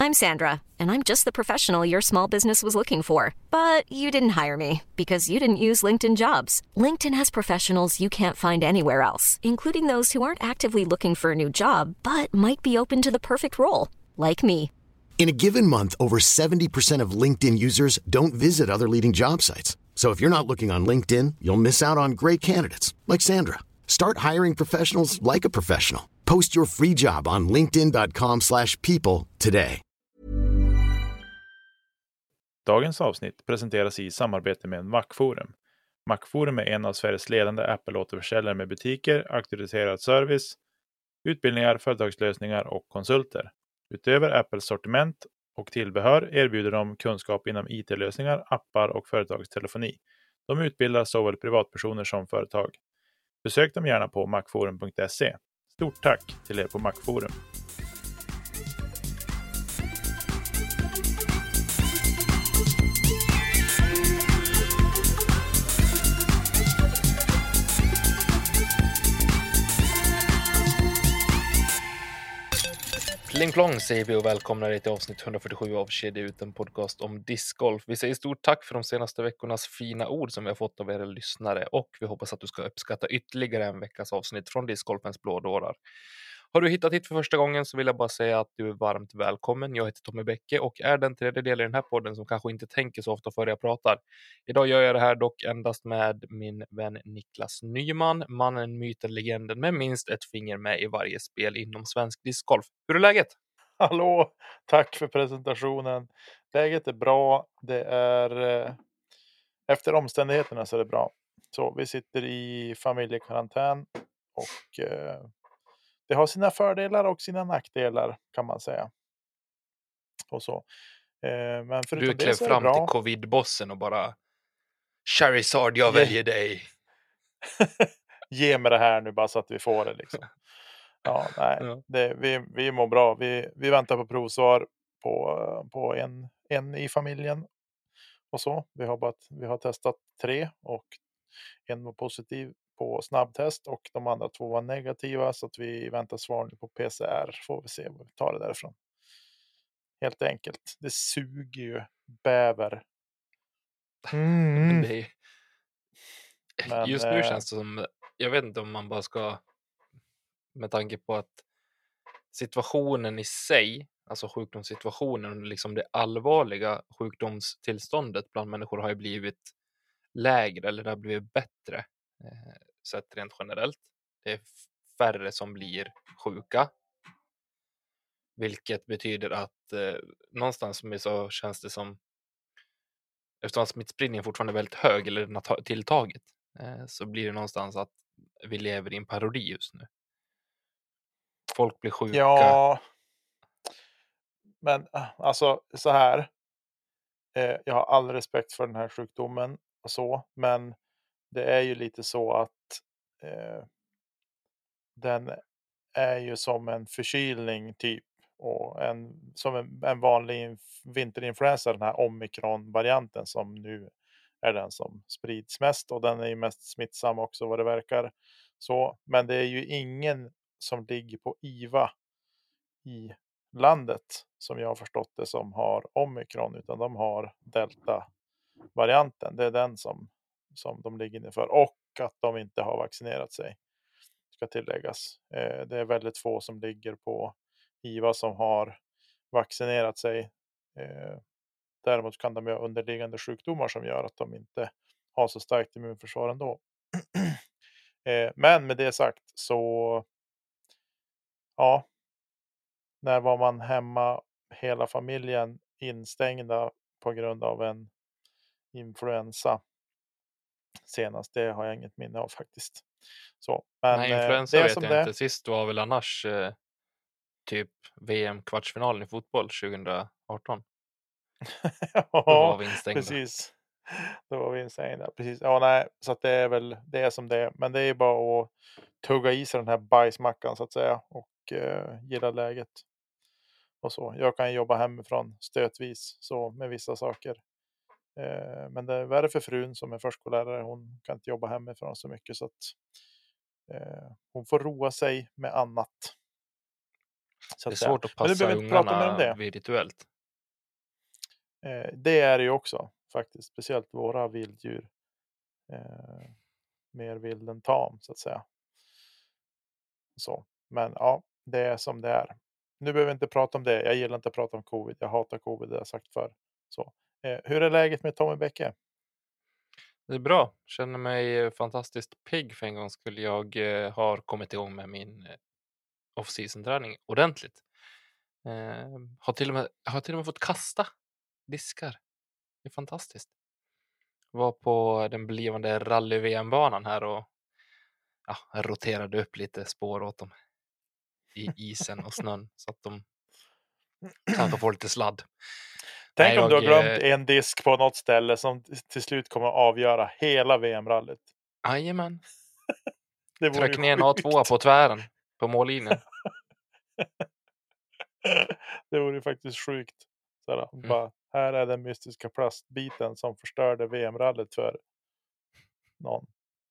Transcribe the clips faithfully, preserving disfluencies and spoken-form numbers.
I'm Sandra, and I'm just the professional your small business was looking for. But you didn't hire me because you didn't use LinkedIn Jobs. LinkedIn has professionals you can't find anywhere else, including those who aren't actively looking for a new job, but might be open to the perfect role, like me. In a given month, over seventy percent of LinkedIn users don't visit other leading job sites. So if you're not looking on LinkedIn, you'll miss out on great candidates like Sandra. Start hiring professionals like a professional. Post your free job on linkedin dot com slash people today. Dagens avsnitt presenteras i samarbete med Macforum. Macforum är en av Sveriges ledande Apple-återförsäljare med butiker, auktoriserad service, utbildningar, företagslösningar och konsulter. Utöver Apples sortiment och tillbehör erbjuder de kunskap inom I T-lösningar, appar och företagstelefoni. De utbildar såväl privatpersoner som företag. Besök dem gärna på macforum punkt se. Stort tack till er på Macforum. Pling plong säger vi och välkomnar dig till avsnitt hundrafyrtiosju av Kedja ut, en podcast om discgolf. Vi säger stort tack för de senaste veckornas fina ord som vi har fått av era lyssnare och vi hoppas att du ska uppskatta ytterligare en veckas avsnitt från discgolfens blådårar. Har du hittat hit för första gången så vill jag bara säga att du är varmt välkommen. Jag heter Tommy Bäcke och är den tredje delen i den här podden som kanske inte tänker så ofta före jag pratar. Idag gör jag det här dock endast med min vän Niklas Nyman, mannen, myten, legenden med minst ett finger med i varje spel inom svensk discgolf. Hur är läget? Hallå, tack för presentationen. Läget är bra. Det är eh, efter omständigheterna så är det bra. Så vi sitter i familjekarantän och eh, det har sina fördelar och sina nackdelar kan man säga. Och så. Eh, men förutom du det klev så är det fram bra. till covid-bossen och bara Charizard, jag Ge- väljer dig. Ge mig det här nu bara så att vi får det liksom. Ja, nej. Ja. Det, vi, vi mår bra. Vi, vi väntar på provsvar på, på en, en i familjen. Och så. Vi har, bara, vi har testat tre och en var positiv på snabbtest och de andra två var negativa. Så att vi väntar svar nu på P C R. Får vi se vad vi tar det därifrån. Helt enkelt. Det suger ju bäver. Men det är... Men, Just nu eh, känns det som, jag vet inte om man bara ska, med tanke på att situationen i sig, alltså sjukdomssituationen och liksom det allvarliga sjukdomstillståndet bland människor har ju blivit lägre eller det har blivit bättre eh, sett rent generellt. Det är färre som blir sjuka. Vilket betyder att eh, någonstans med så känns det som, eftersom smittspridningen fortfarande är väldigt hög eller den har ta- tilltagit, eh, så blir det någonstans att vi lever i en parodi just nu. Folk blir sjuka. ja. Men alltså så här. Eh, jag har all respekt för den här sjukdomen och så. Men det är ju lite så att eh, den är ju som en förkylning typ. Och en, som en, en vanlig inf- vinterinfluensa, den här omikron-varianten som nu är den som sprids mest. Och den är ju mest smittsam också vad det verkar. Så, men det är ju ingen som ligger på I V A i landet som jag har förstått det som har omikron, utan de har delta-varianten. Det är den som, som de ligger inne för och att de inte har vaccinerat sig, ska tilläggas. Eh, det är väldigt få som ligger på I V A som har vaccinerat sig. Eh, däremot kan de ha underliggande sjukdomar som gör att de inte har så starkt immunförsvar ändå. eh, men med det sagt så ja, när var man hemma hela familjen instängda på grund av en influensa senast? Det har jag inget minne av faktiskt. Så, men Nej, eh, influensa det är vet som jag det. inte. Sist var väl annars eh, typ V M-kvartsfinalen i fotboll tjugo arton. Då var Ja, vi instängda. precis. Då var vi instängda. Precis. Ja, nej, så att det är väl det är som det är. Men det är bara att tugga i sig den här bajsmackan så att säga och eh, gilla läget. Och så. Jag kan jobba hemifrån stötvis så med vissa saker. Eh, men det är värre för frun som är förskollärare. Hon kan inte jobba hemifrån så mycket så att eh, hon får roa sig med annat. Så Det är att säga. svårt att Men nu passa behöver vi inte prata mer om ungarna det. virtuellt. Eh, det är det ju också faktiskt. Speciellt våra vilddjur. Eh, mer vild än tam så att säga. Så. Men ja, det är som det är. Nu behöver vi inte prata om det. Jag gillar inte att prata om covid. Jag hatar covid, det har jag sagt förr. Så. Eh, hur är läget med Tommy Bäcke? Det är bra. Känner mig eh, fantastiskt pigg för en gång skulle jag eh, har kommit igång med min eh, off-season träning ordentligt. Eh, har till och med har till och med fått kasta diskar. Det är fantastiskt. Var på den blivande rally-V M-banan här och ja, roterade upp lite spår åt dem i isen och snön så att de kanske får lite sladd. Tänk Nej, om du har jag, glömt eh, en disk på något ställe som till slut kommer att avgöra hela V M-rallyt. Jajamän. Det vore ju Tryck ner en A två sjukt. på tvären på mållinjen. Det vore ju faktiskt sjukt. Såhär, Mm. bara, här är den mystiska plastbiten som förstörde V M-rallyt för någon.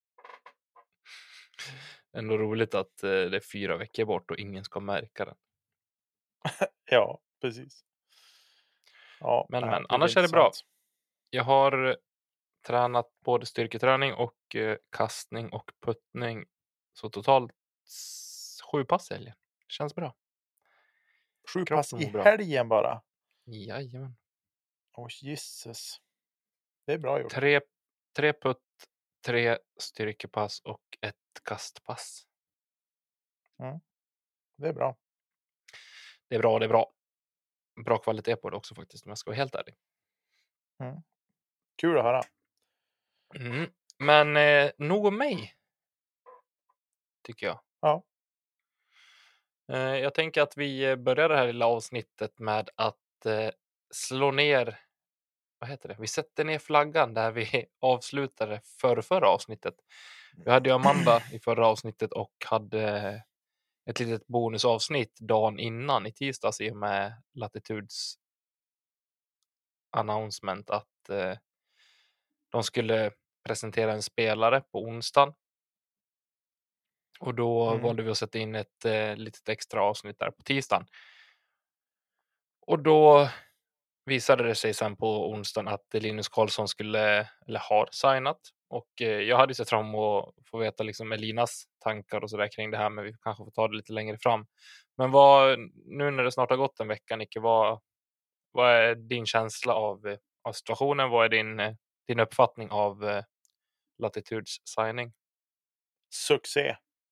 Ändå roligt att eh, det är fyra veckor bort och ingen ska märka den. Ja, precis. Ja, Men, nej, men det blir annars är det bra. intressant. Jag har tränat både styrketräning och eh, kastning och puttning. Så totalt s- sju pass i helgen. Känns bra. Sju pass Kroppen i mår bra. helgen bara. Jajamän. Åh, Jesus. Det är bra gjort. Tre, tre putt, tre styrkepass och ett kastpass. Mm. Det är bra. Det är bra, det är bra. Bra kvalitet på det också faktiskt om jag ska vara helt ärlig. Mm. Kul att höra. Mm. Men eh, nog om mig. Tycker jag. Ja. Eh, jag tänker att vi börjar det här lilla avsnittet med att eh, slå ner, vad heter det? Vi sätter ner flaggan där vi avslutade för förra avsnittet. Vi hade ju Amanda i förra avsnittet och hade ett litet bonusavsnitt dagen innan i tisdags i och med Latitudes announcement att eh, de skulle presentera en spelare på onsdagen. Och då Mm. valde vi att sätta in ett eh, litet extra avsnitt där på tisdagen. Och då visade det sig sen på onsdagen att Linus Karlsson skulle, eller har signat. Och eh, jag hade sett fram emot att få veta liksom Elinas tankar och sådär kring det här, men vi kanske får ta det lite längre fram. Men vad, nu när det snart har gått en vecka, Nicke, vad, vad är din känsla av, eh, av situationen? Vad är din, eh, din uppfattning av eh, Latitudes signing? Succé.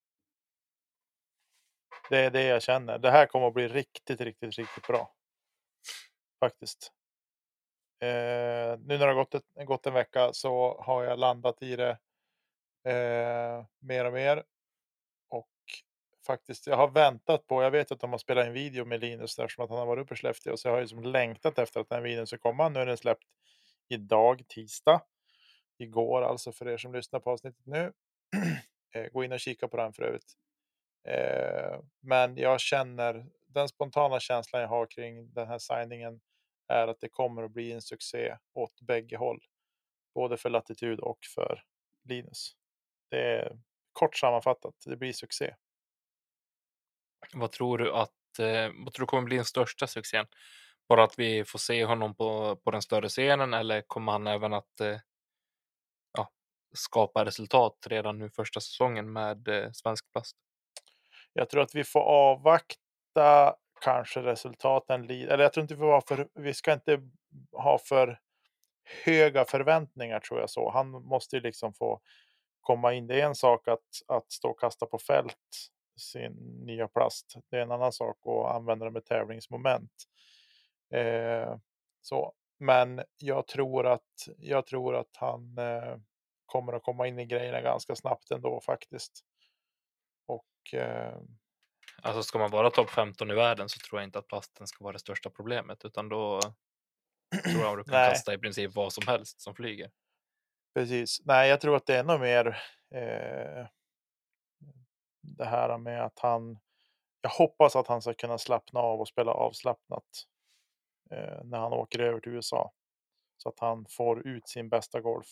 Det är det jag känner. Det här kommer att bli riktigt, riktigt, riktigt bra. Faktiskt. Eh, nu när det har gått, ett, gått en vecka så har jag landat i det eh, mer och mer. Och faktiskt, jag har väntat på, jag vet att de har spelat en video med Linus eftersom att han har varit uppe i Skellefteå. Så jag har ju som längtat efter att den videon ska komma. Nu är den släppt idag, tisdag. Igår alltså för er som lyssnar på avsnittet nu. eh, gå in och kika på den för övrigt. Eh, men jag känner, den spontana känslan jag har kring den här signingen är att det kommer att bli en succé åt bägge håll. Både för Latitude och för Linus. Det är kort sammanfattat, det blir succé. Vad tror du att eh, vad tror du kommer bli den största succén? Bara att vi får se honom på, på den större scenen, eller kommer han även att eh, ja, skapa resultat redan nu första säsongen med eh, Svensk Plast? Jag tror att vi får avvakta kanske resultaten, eller jag tror inte vi får ha för, vi ska inte ha för höga förväntningar tror jag så. Han måste ju liksom få komma in. Det är en sak att, att stå och kasta på fält sin nya plast. Det är en annan sak att använda det med tävlingsmoment. Eh, så. Men jag tror att, jag tror att han eh, kommer att komma in i grejerna ganska snabbt ändå faktiskt. Och eh, Alltså ska man vara topp femton i världen så tror jag inte att plasten ska vara det största problemet, utan då tror jag att du kan nej, kasta i princip vad som helst som flyger. precis. Nej, jag tror att det är nog mer eh, det här med att han, jag hoppas att han ska kunna slappna av och spela avslappnat eh, när han åker över till U S A. Så att han får ut sin bästa golf.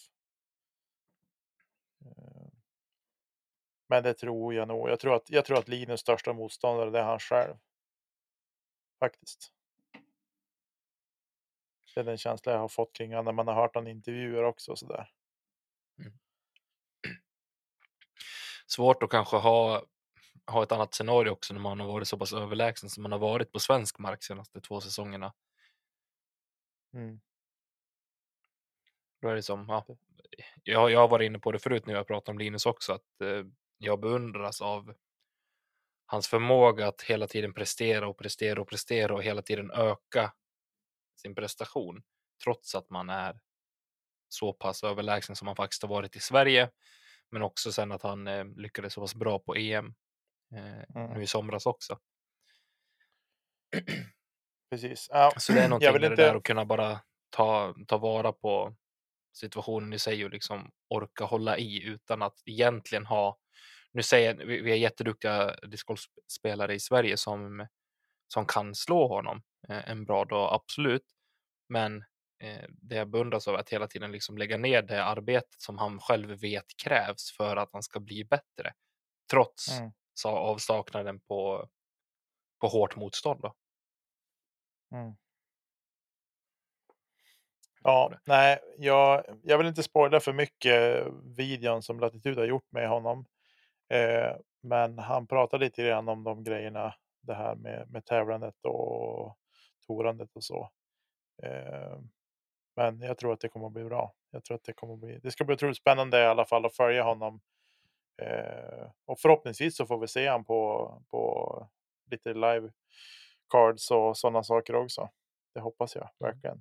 Eh, men det tror jag nog. Jag tror att, jag tror att Linus största motståndare det är han själv. faktiskt. Det är den känsla jag har fått kring honom när man har hört han intervjuer också och sådär. Mm. Svårt att kanske ha, ha ett annat scenario också när man har varit så pass överlägsen som man har varit på svensk mark senaste två säsongerna. Mm. Då är det som, ja, jag, jag har varit inne på det förut när jag pratade om Linus också, att eh, jag beundras av hans förmåga att hela tiden prestera och prestera och prestera och hela tiden öka sin prestation, trots att man är så pass överlägsen som man faktiskt har varit i Sverige, men också sen att han eh, lyckades så pass bra på E M eh, Mm. nu i somras också. Precis. Ja, Så det är jag någonting vill med inte... det där att kunna bara ta, ta vara på situationen i sig och liksom orka hålla i utan att egentligen ha, nu säger vi, vi är jätteduktiga discgolfspelare i Sverige som, som kan slå honom eh, en bra dag, absolut, men eh, det jag beundras av att hela tiden liksom lägga ner det arbetet som han själv vet krävs för att han ska bli bättre, trots Mm. så avsaknaden på, på hårt motstånd då. Mm. Ja, nej, jag, jag vill inte spoila för mycket videon som Latitude har gjort med honom. Eh, men han pratar lite grann om de grejerna, det här med, med tävlandet och torandet och så. Eh, men jag tror att det kommer att bli bra. Jag tror att det kommer att bli, det ska bli otroligt spännande i alla fall att följa honom. Eh, och förhoppningsvis så får vi se han på, på lite live cards och sådana saker också. Det hoppas jag verkligen.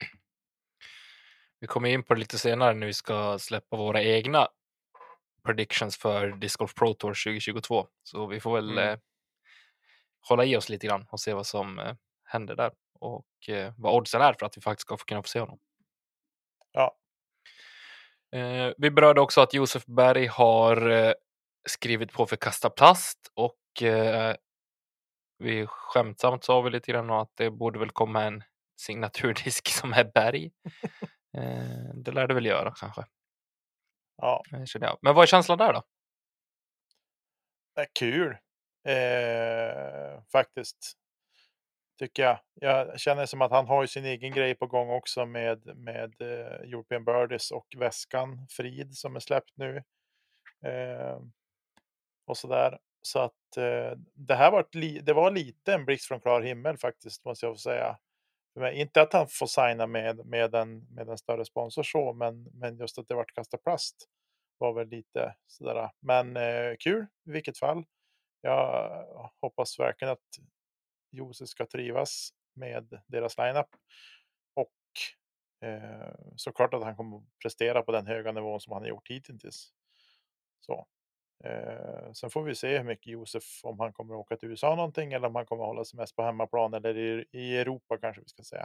Vi kommer in på det lite senare när vi ska släppa våra egna predictions för Disc Golf Pro Tour tjugo tjugotvå. Så vi får väl Mm. eh, hålla i oss lite grann och se vad som eh, händer där och eh, vad oddsen är för att vi faktiskt ska få kunna få se honom. Ja. Eh, vi berörde också att Josef Berg har eh, skrivit på för Kasta Plast och eh, vi skämtsamt sa vi lite grann att det borde väl komma en signaturdisk som är Berg. Eh, det lär det väl göra kanske. Ja. Men vad är känslan där då? Det är kul. Eh, faktiskt. Tycker jag. Jag känner som att han har ju sin egen grej på gång också med, med eh, European Birdies och väskan Frid som är släppt nu. Eh, och sådär. Så att eh, det här var, li- det var lite en blixt från klar himmel faktiskt, måste jag få säga. Men inte att han får signa med, med, en, med en större sponsor så, men, men just att det vart Kasta Plast var väl lite sådär. Men eh, kul i vilket fall. Jag hoppas verkligen att Josef ska trivas med deras lineup. Och eh, såklart att han kommer att prestera på den höga nivån som han har gjort hittills. Så. Eh, sen får vi se hur mycket Josef, om han kommer att åka till U S A någonting eller om han kommer att hålla sig mest på hemmaplan eller i, i Europa kanske vi ska säga.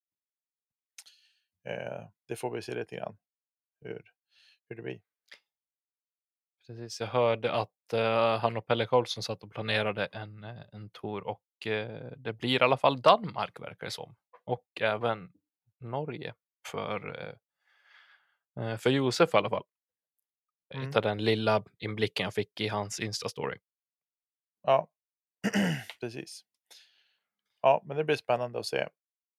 Eh, det får vi se lite grann hur, hur det blir. Precis, jag hörde att uh, han och Pelle Karlsson satt och planerade en, en tour och uh, det blir i alla fall Danmark verkar det som. Och även Norge för, uh, för Josef i alla fall. Mm. Utav den lilla inblicken jag fick i hans Insta-story. Ja, precis. Ja, men det blir spännande att se.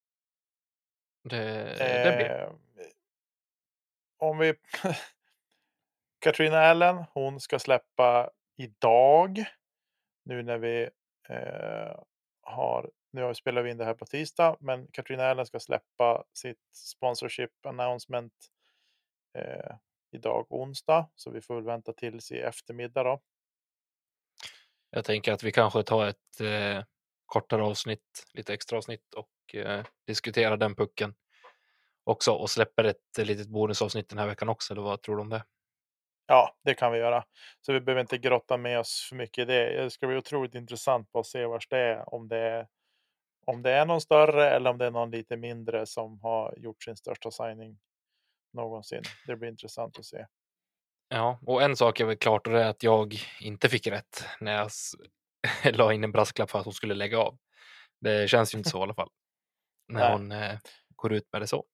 Det, eh, det blir. Om vi... Katrina Allen, hon ska släppa idag. Nu när vi eh, har... Nu spelar vi in det här på tisdag. Men Katrina Allen ska släppa sitt sponsorship announcement eh, idag onsdag. Så vi får väl vänta tills i eftermiddag då. Jag tänker att vi kanske tar ett eh, kortare avsnitt, lite extra avsnitt och eh, diskuterar den pucken också och släpper ett eh, litet bonusavsnitt den här veckan också, eller vad tror du om det? Ja, det kan vi göra. Så vi behöver inte grotta med oss för mycket i det. Det ska bli otroligt intressant på att se vars det är. Om det är, om det är någon större eller om det är någon lite mindre som har gjort sin största signing någonsin. Det blir intressant att se. Ja, och en sak är väl klart och det är att jag inte fick rätt när jag la in en brasklapp för att hon skulle lägga av. Det känns ju inte så i alla fall. När Nej. hon eh, går ut med det så.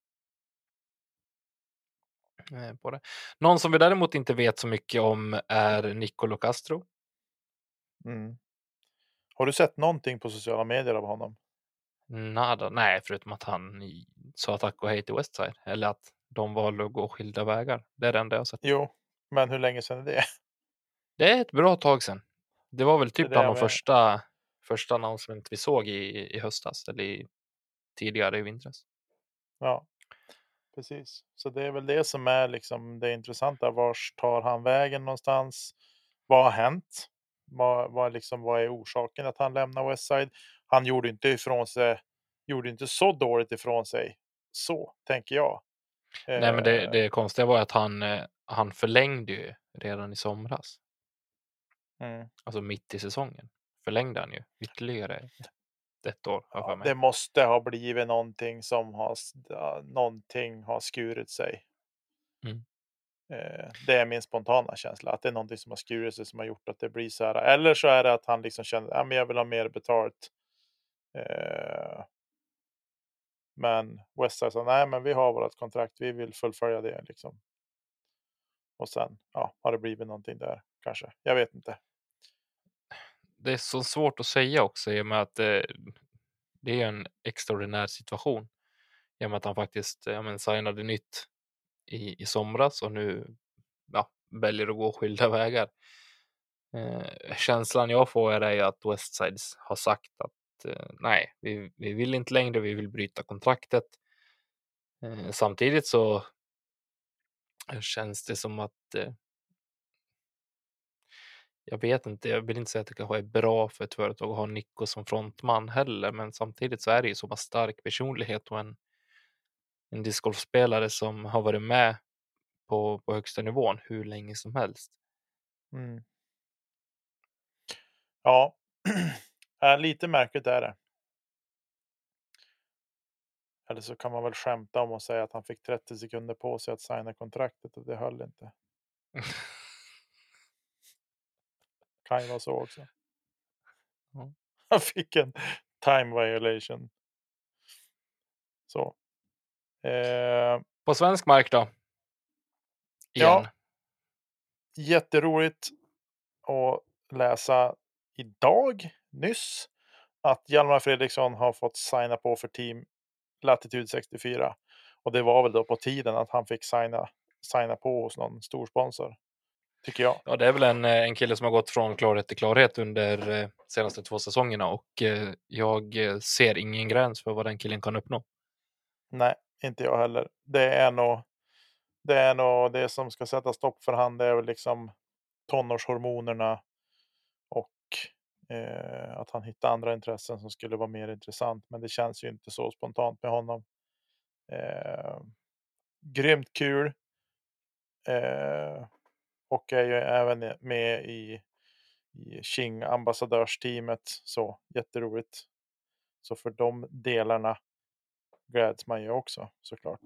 Eh, på det. Någon som vi däremot inte vet så mycket om är Nicolo Castro. Mm. Har du sett någonting på sociala medier av honom? Nada, nej, förutom att han i- sa tack och hej till Westside. Eller att de valde att gå skilda vägar. Det är det enda jag har sett. Jo, men hur länge sedan är det? Det är ett bra tag sedan. Det var väl Det är typ det bland jag de menar. första, första announcement vi såg i, i höstas. Eller i, tidigare i vintras. Ja, precis. Så det är väl det som är liksom det intressanta. Vars tar han vägen någonstans? Vad har hänt? Vad, vad, liksom, vad är orsaken att han lämnar Westside? Han gjorde inte ifrån sig, gjorde inte så dåligt ifrån sig. Så tänker jag. Nej, men det, Eh, det konstiga var att han, eh, han förlängde ju redan i somras. mm. Alltså mitt i säsongen. Förlängde han ju ytterligare ett, ett år, har jag för Ja, mig. det måste ha blivit någonting som har, s- ja, någonting har skurit sig. Mm. Eh, det är min spontana känsla, att det är någonting som har skurit sig som har gjort att det blir så här. Eller så är det att han liksom känner att ja, jag vill ha mer betalt. Eh, men Westside sa nej, men vi har vårt kontrakt, vi vill fullfölja det liksom. Och sen ja, har det blivit någonting där kanske. Jag vet inte. Det är så svårt att säga också i och med att eh, det är en extraordinär situation. I och med att han faktiskt ja, men, signade nytt i, i somras och nu ja, väljer att gå skilda vägar. Eh, känslan jag får är ju att Westsides har sagt att eh, nej, vi, vi vill inte längre, vi vill bryta kontraktet. Eh, samtidigt så känns det som att eh, jag vet inte, jag vill inte säga att det kanske är bra för ett företag att ha Nico som frontman heller, men samtidigt så är det ju så pass stark personlighet och en, en discgolfspelare som har varit med på, på högsta nivån hur länge som helst. Mm. Ja, äh, lite märkligt är det. Eller så kan man väl skämta om och säga att han fick trettio sekunder på sig att signa kontraktet och det höll inte. Kan ju vara så också. Ja. Han fick en time violation. Så. Eh, På svensk mark då? Igen. ja, jätteroligt att läsa idag, nyss, att Hjalmar Fredriksson har fått signa på för team Latitude sextiofyra. Och det var väl då på tiden att han fick signa, signa på hos någon stor sponsor. Tycker jag. Ja, det är väl en, eh, en kille som har gått från klarhet till klarhet under eh, senaste två säsongerna och eh, jag eh, ser ingen gräns för vad den killen kan uppnå. Nej, inte jag heller. Det är nog det, är nog det som ska sätta stopp för han. Det är väl liksom tonårshormonerna och eh, att han hittar andra intressen som skulle vara mer intressant. Men det känns ju inte så spontant med honom. Eh, grymt kul. Eh, och är ju även med i, i Qing ambassadörsteamet. Så jätteroligt. Så för de delarna gläds man ju också såklart.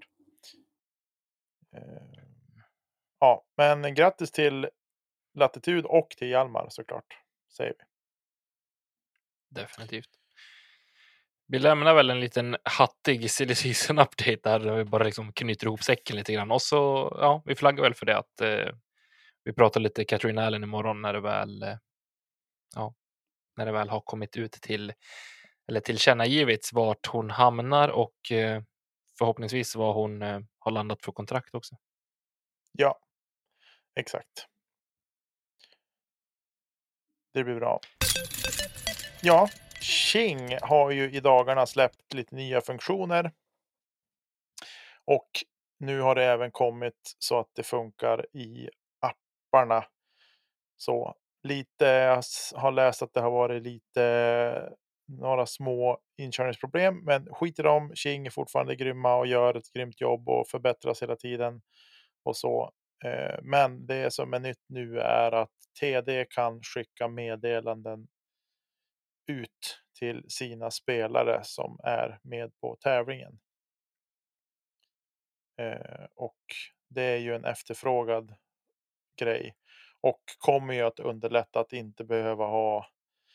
Eh, ja, men grattis till Latitude och till Hjalmar såklart, säger vi. Definitivt. Vi lämnar väl en liten hattig silly season update där vi bara liksom knyter ihop säcken lite grann och så ja, vi flaggar väl för det att eh, vi pratar lite Katrin Allen imorgon när det väl eh, ja, när det väl har kommit ut till eller tillkännagivits vart hon hamnar och eh, förhoppningsvis vad hon eh, har landat för kontrakt också. Ja, exakt. Det blir bra. Ja, Qing har ju i dagarna släppt lite nya funktioner. Och nu har det även kommit så att det funkar i apparna. Så lite, jag har läst att det har varit lite några små inkörningsproblem, men skit i dem. Qing är fortfarande grymma och gör ett grymt jobb och förbättras hela tiden och så. Men det som är nytt nu är att T D kan skicka meddelanden ut till sina spelare som är med på tävlingen. Och det är ju en efterfrågad grej och kommer ju att underlätta att inte behöva ha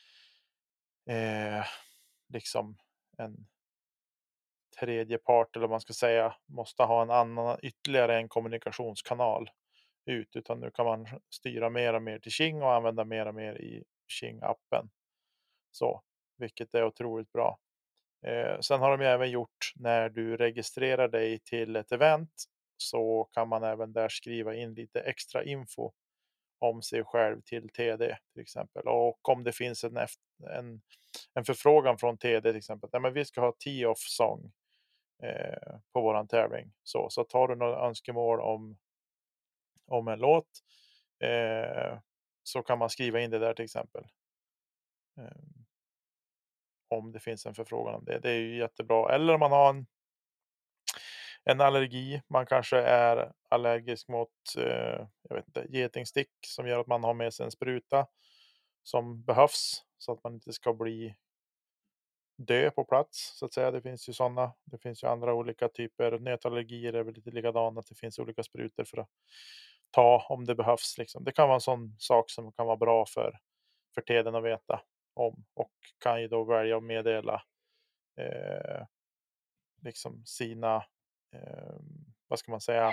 eh, liksom en tredje part, eller vad man ska säga, måste ha en annan ytterligare en kommunikationskanal ut, utan nu kan man styra mer och mer till Qing och använda mer och mer i Qing-appen. Så, vilket är otroligt bra. Eh, sen har de ju även gjort när du registrerar dig till ett event så kan man även där skriva in lite extra info om sig själv till T D till exempel. Och om det finns en, en, en förfrågan från T D till exempel. Nej, men vi ska ha tee-off sång eh, på våran tävling. Så, så tar du några önskemål om, om en låt eh, så kan man skriva in det där till exempel. Eh, om det finns en förfrågan om det. Det är ju jättebra. Eller om man har en En allergi, man kanske är allergisk mot eh, jag vet inte, getingstick som gör att man har med sig en spruta som behövs så att man inte ska bli dö på plats så att säga. Det finns ju sådana. Det finns ju andra olika typer. Nötallergier är väl lite likadana. Det finns olika sprutor för att ta om det behövs. Liksom. Det kan vara en sån sak som kan vara bra för, för T D att veta om och kan ju då välja att meddela eh, liksom sina eh, vad ska man säga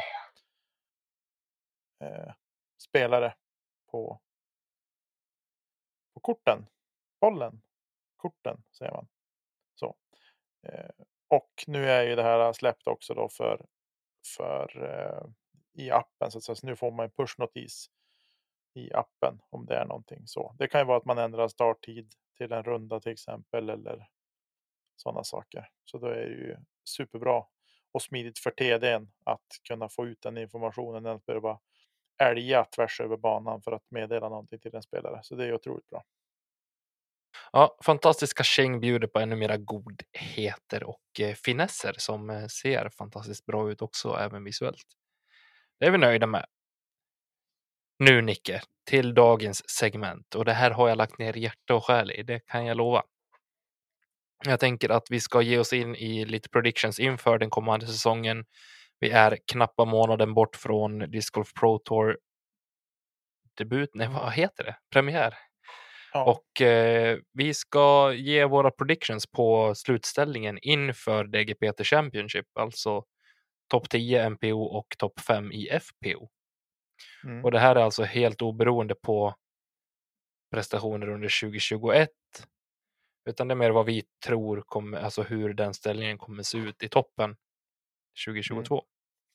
eh, spelare på på korten, bollen, korten säger man. Så. Eh, och nu är ju det här släppt också då för för eh, i appen så att säga. Så nu får man en pushnotis i appen om det är någonting så. Det kan ju vara att man ändrar starttid till en runda till exempel eller sådana saker. Så då är det ju superbra och smidigt för T D:n att kunna få ut den informationen än att behöva älga tvärs över banan för att meddela någonting till en spelare. Så det är otroligt bra. Ja, fantastiska Sheng bjuder på ännu mera godheter och eh, finesser som eh, ser fantastiskt bra ut också, även visuellt. Det är vi nöjda med. Nu Nicke, till dagens segment. Och det här har jag lagt ner hjärta och själ i, det kan jag lova. Jag tänker att vi ska ge oss in i lite predictions inför den kommande säsongen. Vi är knappa månaden bort från Disc Golf Pro Tour debut, nej vad heter det? Premiär. Ja. Och eh, vi ska ge våra predictions på slutställningen inför D G P T Championship, alltså topp tio M P O och topp fem i F P O. Mm. Och det här är alltså helt oberoende på prestationer under tjugo tjugoett, utan det är mer vad vi tror kommer, alltså hur den ställningen kommer se ut i toppen tjugo tjugotvå.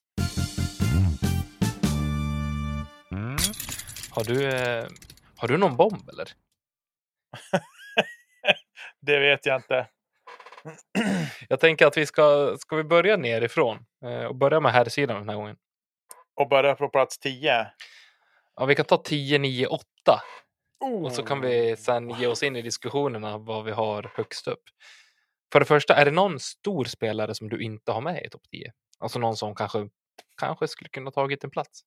Mm. Har du eh, har du någon bomb eller? Det vet jag inte. Jag tänker att vi ska ska vi börja nerifrån eh, och börja med här sidan den här gången. Och börja på plats tio. Ja, vi kan ta tio, nio, åtta. Oh. Och så kan vi sen ge oss in i diskussionerna vad vi har högst upp. För det första, är det någon stor spelare som du inte har med i topp tio? Alltså någon som kanske, kanske skulle kunna tagit en plats?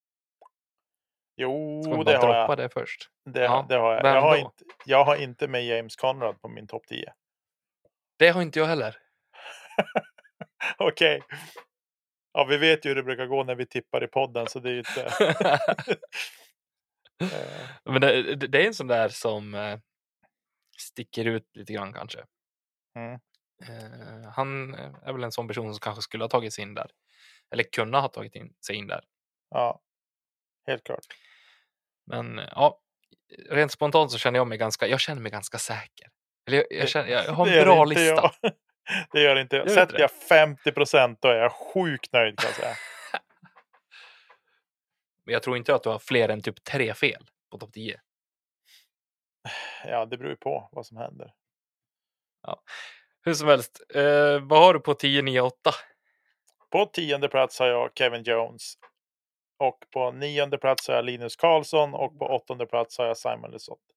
Jo, det har jag. Det först. Det, ja, det har jag. Jag har, inte, jag har inte med James Conrad på min topp tio. Det har inte jag heller. Okej. Okay. Ja, vi vet ju hur det brukar gå när vi tippar i podden, så det är ju inte... Men det, det är en sån där som eh, sticker ut lite grann kanske. Mm. Eh, han är väl en sån person som kanske skulle ha tagit sig in där. Eller kunna ha tagit in, sig in där. Ja, helt klart. Men ja, rent spontant så känner jag mig ganska, jag känner mig ganska säker. Eller jag, jag, känner, jag har en bra lista. Jag. Det gör inte jag. Sätter jag femtio procent då är jag sjukt nöjd kan jag säga. Men jag tror inte att du har fler än typ tre fel på topp tio. Ja, det beror ju på vad som händer. Ja. Hur som helst, eh, vad har du på tio, nio, åtta? På tionde plats har jag Kevin Jones. Och på nionde plats har jag Linus Karlsson. Och på åttonde plats har jag Simon Lesoth.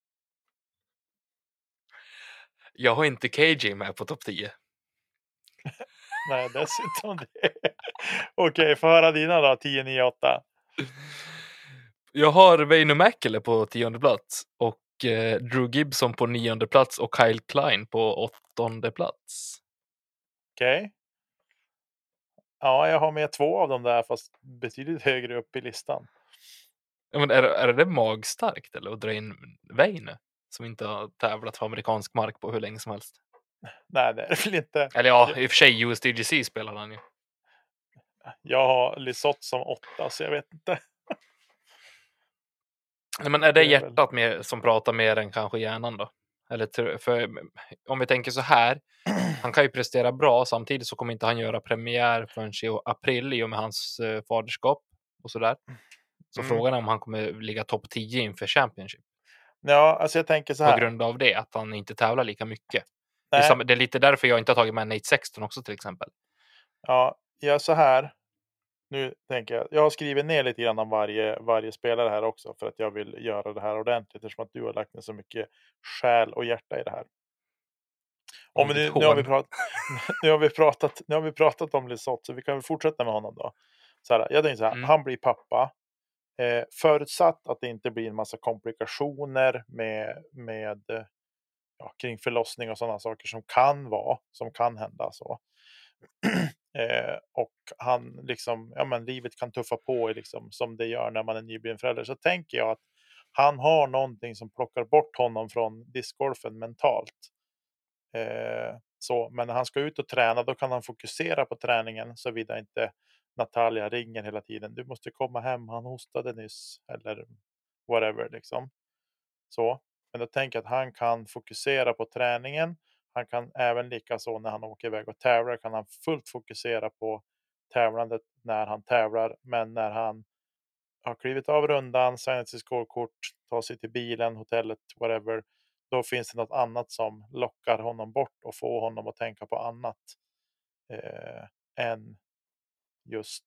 Jag har inte K J med på topp tio. Nej, dessutom det. Okej, få höra dina då, tio, nio, åtta. Jag har Väinö Mäkelä på tionde plats. Och eh, Drew Gibson på nionde plats. Och Kyle Klein på åttonde plats. Okej. Okay. Ja, jag har med två av dem där, fast betydligt högre upp i listan. Ja, men är, är det magstarkt eller att dra in Väinö som inte har tävlat för amerikansk mark på hur länge som helst? Nej, det är väl inte. Eller ja, i och för sig U S D G C spelar han ju. Jag har Lesoth som åtta, så jag vet inte. Nej, men är det, det är hjärtat väl... med, som pratar mer än kanske hjärnan då? Eller för om vi tänker så här, han kan ju prestera bra, samtidigt så kommer inte han göra premiär förrän i april i och med hans eh, faderskap och sådär. Så Mm. frågan är om han kommer ligga topp tio inför Championship. Ja, alltså jag tänker så här. På grund av det, att han inte tävlar lika mycket. Det är, Nej. samma, det är lite därför jag inte har tagit med Nate Sexton också till exempel. Ja, ja, så här. Nu tänker jag, jag har skrivit ner lite grann om varje, varje spelare här också för att jag vill göra det här ordentligt eftersom att du har lagt ner så mycket själ och hjärta i det här. Om vi nu, nu, har vi pratat, nu har vi pratat nu har vi pratat om Lizotte, så vi kan väl fortsätta med honom då. Så här, jag tänkte så här, Mm. han blir pappa. Eh, förutsatt att det inte blir en massa komplikationer med, med ja, kring förlossning och sådana saker som kan vara, som kan hända så. eh, och han liksom, ja men livet kan tuffa på liksom, som det gör när man är nybliven förälder. Så tänker jag att han har någonting som plockar bort honom från discgolfen mentalt. Eh, så, men när han ska ut och träna, då kan han fokusera på träningen såvida inte Natalia ringer hela tiden. Du måste komma hem, han hostade nyss. Eller whatever liksom. Så, men då tänker jag att han kan fokusera på träningen. Han kan även lika så när han åker iväg och tävlar kan han fullt fokusera på tävlandet när han tävlar. Men när han har klivit av rundan, signat sitt skålkort, tar sig till bilen, hotellet, whatever. Då finns det något annat som lockar honom bort och får honom att tänka på annat eh, än just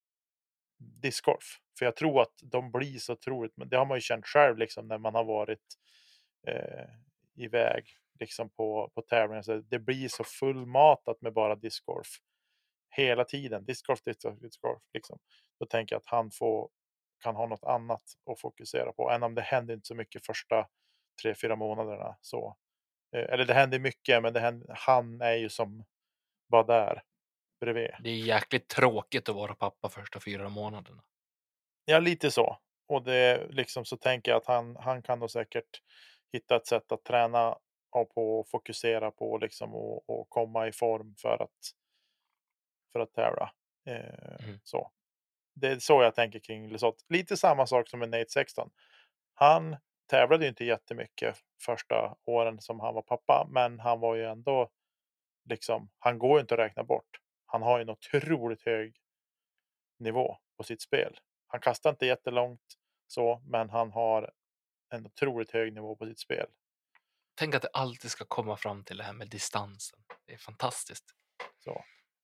discgolf. För jag tror att de blir så otroligt, men det har man ju känt själv liksom när man har varit eh, iväg liksom på, på tävlingar. Så det blir så fullmatat med bara discgolf hela tiden. Discgolf, discgolf, discgolf liksom. Då tänker jag att han får, kan ha något annat att fokusera på. Än om det händer inte så mycket första tre, fyra månaderna. Så. Eh, eller det händer mycket, men det händer, han är ju som bara där bredvid. Det är jäkligt tråkigt att vara pappa första fyra månaderna. Ja, lite så. Och det liksom så tänker jag att han, han kan då säkert hitta ett sätt att träna och på och fokusera på liksom och, och komma i form för att för att tävla. Eh, Mm. Så. Det är så jag tänker kring Lizotte. Lite samma sak som med Nate Sexton. Han tävlade ju inte jättemycket första åren som han var pappa, men han var ju ändå liksom, han går ju inte att räkna bort. Han har ju en otroligt hög nivå på sitt spel. Han kastar inte jättelångt så, men han har en otroligt hög nivå på sitt spel. Tänk att det alltid ska komma fram till det här med distansen. Det är fantastiskt. Så.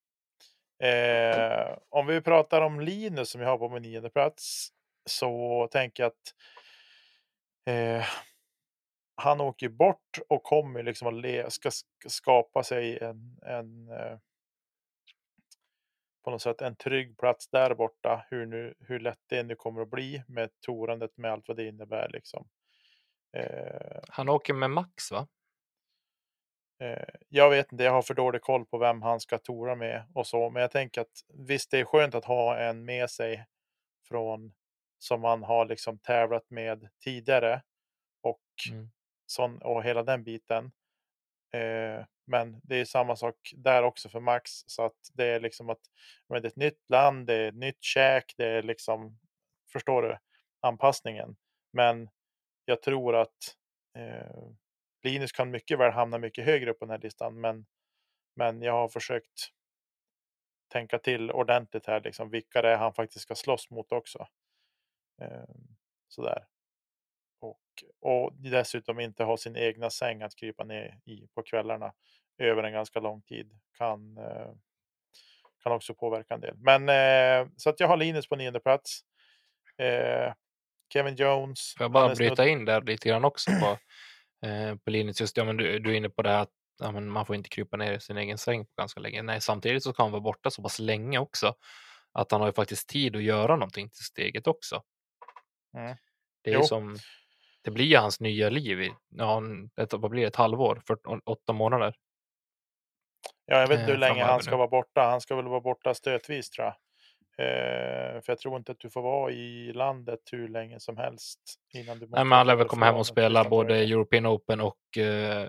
Eh, om vi pratar om Linus som jag har på min nionde plats, så tänker jag att eh, han åker bort och kommer liksom att le, ska skapa sig en, en eh, på något sätt en trygg plats där borta. Hur, nu, hur lätt det nu kommer att bli med torandet med allt vad det innebär liksom. Eh, Han åker med Max, va? eh, jag vet inte, jag har för dålig koll på vem han ska tora med och så. Men jag tänker att visst, det är skönt att ha en med sig från som man har liksom tävlat med tidigare och, Mm. sån, och hela den biten. Eh, men det är samma sak där också för Max, så att det är liksom att men det är ett nytt land, det är ett nytt käk, det är liksom, förstår du, anpassningen. Men jag tror att eh, Linus kan mycket väl hamna mycket högre upp på den här listan, men, men jag har försökt tänka till ordentligt här liksom, vilka det är han faktiskt ska slåss mot också. Eh, sådär. Och, och dessutom inte ha sin egna säng att krypa ner i på kvällarna över en ganska lång tid kan, eh, kan också påverka en del. Men eh, så att jag har Linus på nionde plats. Eh, Kevin Jones. Får jag bara han är bryta snudd- in där lite grann också på, eh, på Linus. Just, ja, men du, du är inne på det här att ja, men man får inte krypa ner i sin egen säng på ganska länge. Nej, samtidigt så kan han vara borta så pass länge också att han har ju faktiskt tid att göra någonting till steget också. Mm. Det är Jo. som det blir hans nya liv i ja, ett, vad blir det, ett halvår, för åtta månader. Ja, jag vet inte hur eh, länge han framöver ska nu. vara borta. Han ska väl vara borta stötvis, tror jag. Eh, för jag tror inte att du får vara i landet hur länge som helst innan du måste. Nej, men han lär väl få komma hem vara och spela något både tillstånd. European Open och eh,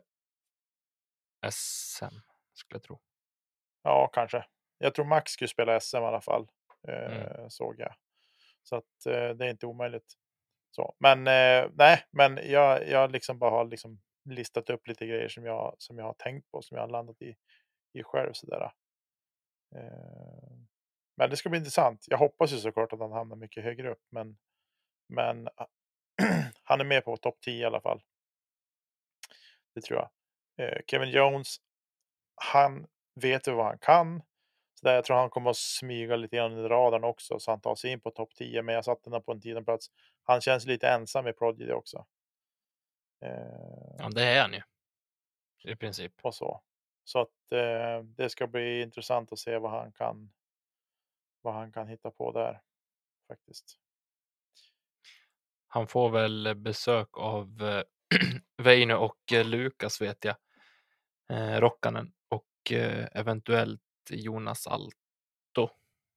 S M, skulle jag tro. Ja, kanske. Jag tror Max skulle spela S M i alla fall. Eh, Mm. Såg jag. Så att eh, det är inte omöjligt. Så. Men eh, nej, men jag, jag liksom bara har liksom listat upp lite grejer som jag, som jag har tänkt på, som jag har landat i, i själv. Sådär. Eh, men det ska bli intressant. Jag hoppas ju såklart att han hamnar mycket högre upp. Men, men han är med på topp tio i alla fall. Det tror jag. Eh, Kevin Jones, han vet ju vad han kan. Så där jag tror han kommer att smyga lite grann i radarn också, så han tar sig in på topp tio. Men jag satte den på en tionde plats. Han känns lite ensam i Prodigy också. Eh, Ja, det är han ju. I princip. och så. Så att eh, det ska bli intressant att se vad han kan vad han kan hitta på där faktiskt. Han får väl besök av eh, Väinö och eh, Lukas vet jag. Eh, Rockanen och eh, eventuellt Jonas Alto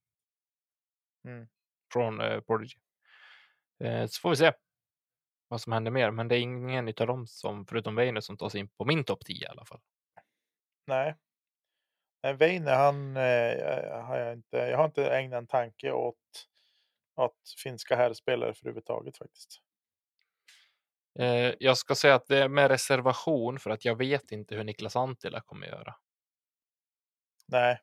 Mm. från eh, Prodigy. Eh, så får vi se vad som händer mer. Men det är ingen av dem som, förutom Väinö, som tar sig in på min topp tio i alla fall. Nej. Men Väinö, han eh, har jag inte. Jag har inte ägnat en tanke åt åt finska herrspelare för överhuvudtaget faktiskt. Eh, jag ska säga att det är med reservation för att jag vet inte hur Niklas Antila kommer göra. Nej.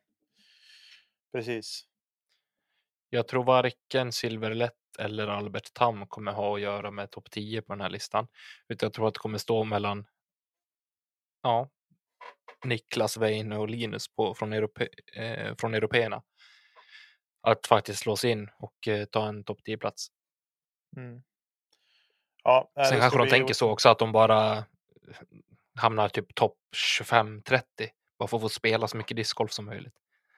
Precis. Jag tror varken Silverlätt eller Albert Tam kommer ha att göra med topp tio på den här listan. Utan jag tror att det kommer stå mellan ja, Niklas, Väinö och Linus på, från, Europe, eh, från européerna. Att faktiskt slås in och eh, ta en topp tio-plats. Mm. Ja, nej, Sen det kanske ska de bli... tänker så också att de bara hamnar typ topp tjugofem trettio. Bara för att få spela så mycket discgolf som möjligt.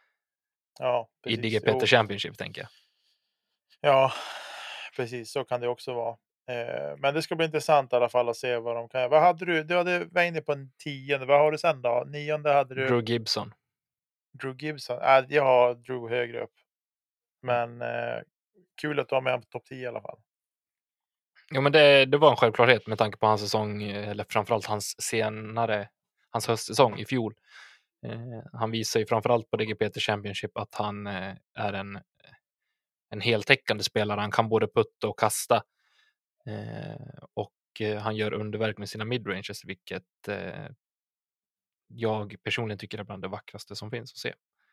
Ja, I precis. D G P T Jo. Championship tänker jag. Ja, precis. Så kan det också vara. Eh, men det ska bli intressant i alla fall att se vad de kan. Vad hade du? Du hade Väinö på en tionde. Vad har du sen då? Nionde hade du? Drew Gibson. Drew Gibson. Äh, jag har Drew högre upp. Men eh, kul att du har med honom på topp tio i alla fall. Ja, men det, det var en självklarhet med tanke på hans säsong, eller framförallt hans senare, hans höstsäsong i fjol. Eh, han visar ju framförallt på D G P T Championship att han eh, är en, en heltäckande spelare. Han kan både putta och kasta. Eh, och eh, han gör underverk med sina midranges, vilket eh, jag personligen tycker är bland det vackraste som finns att se.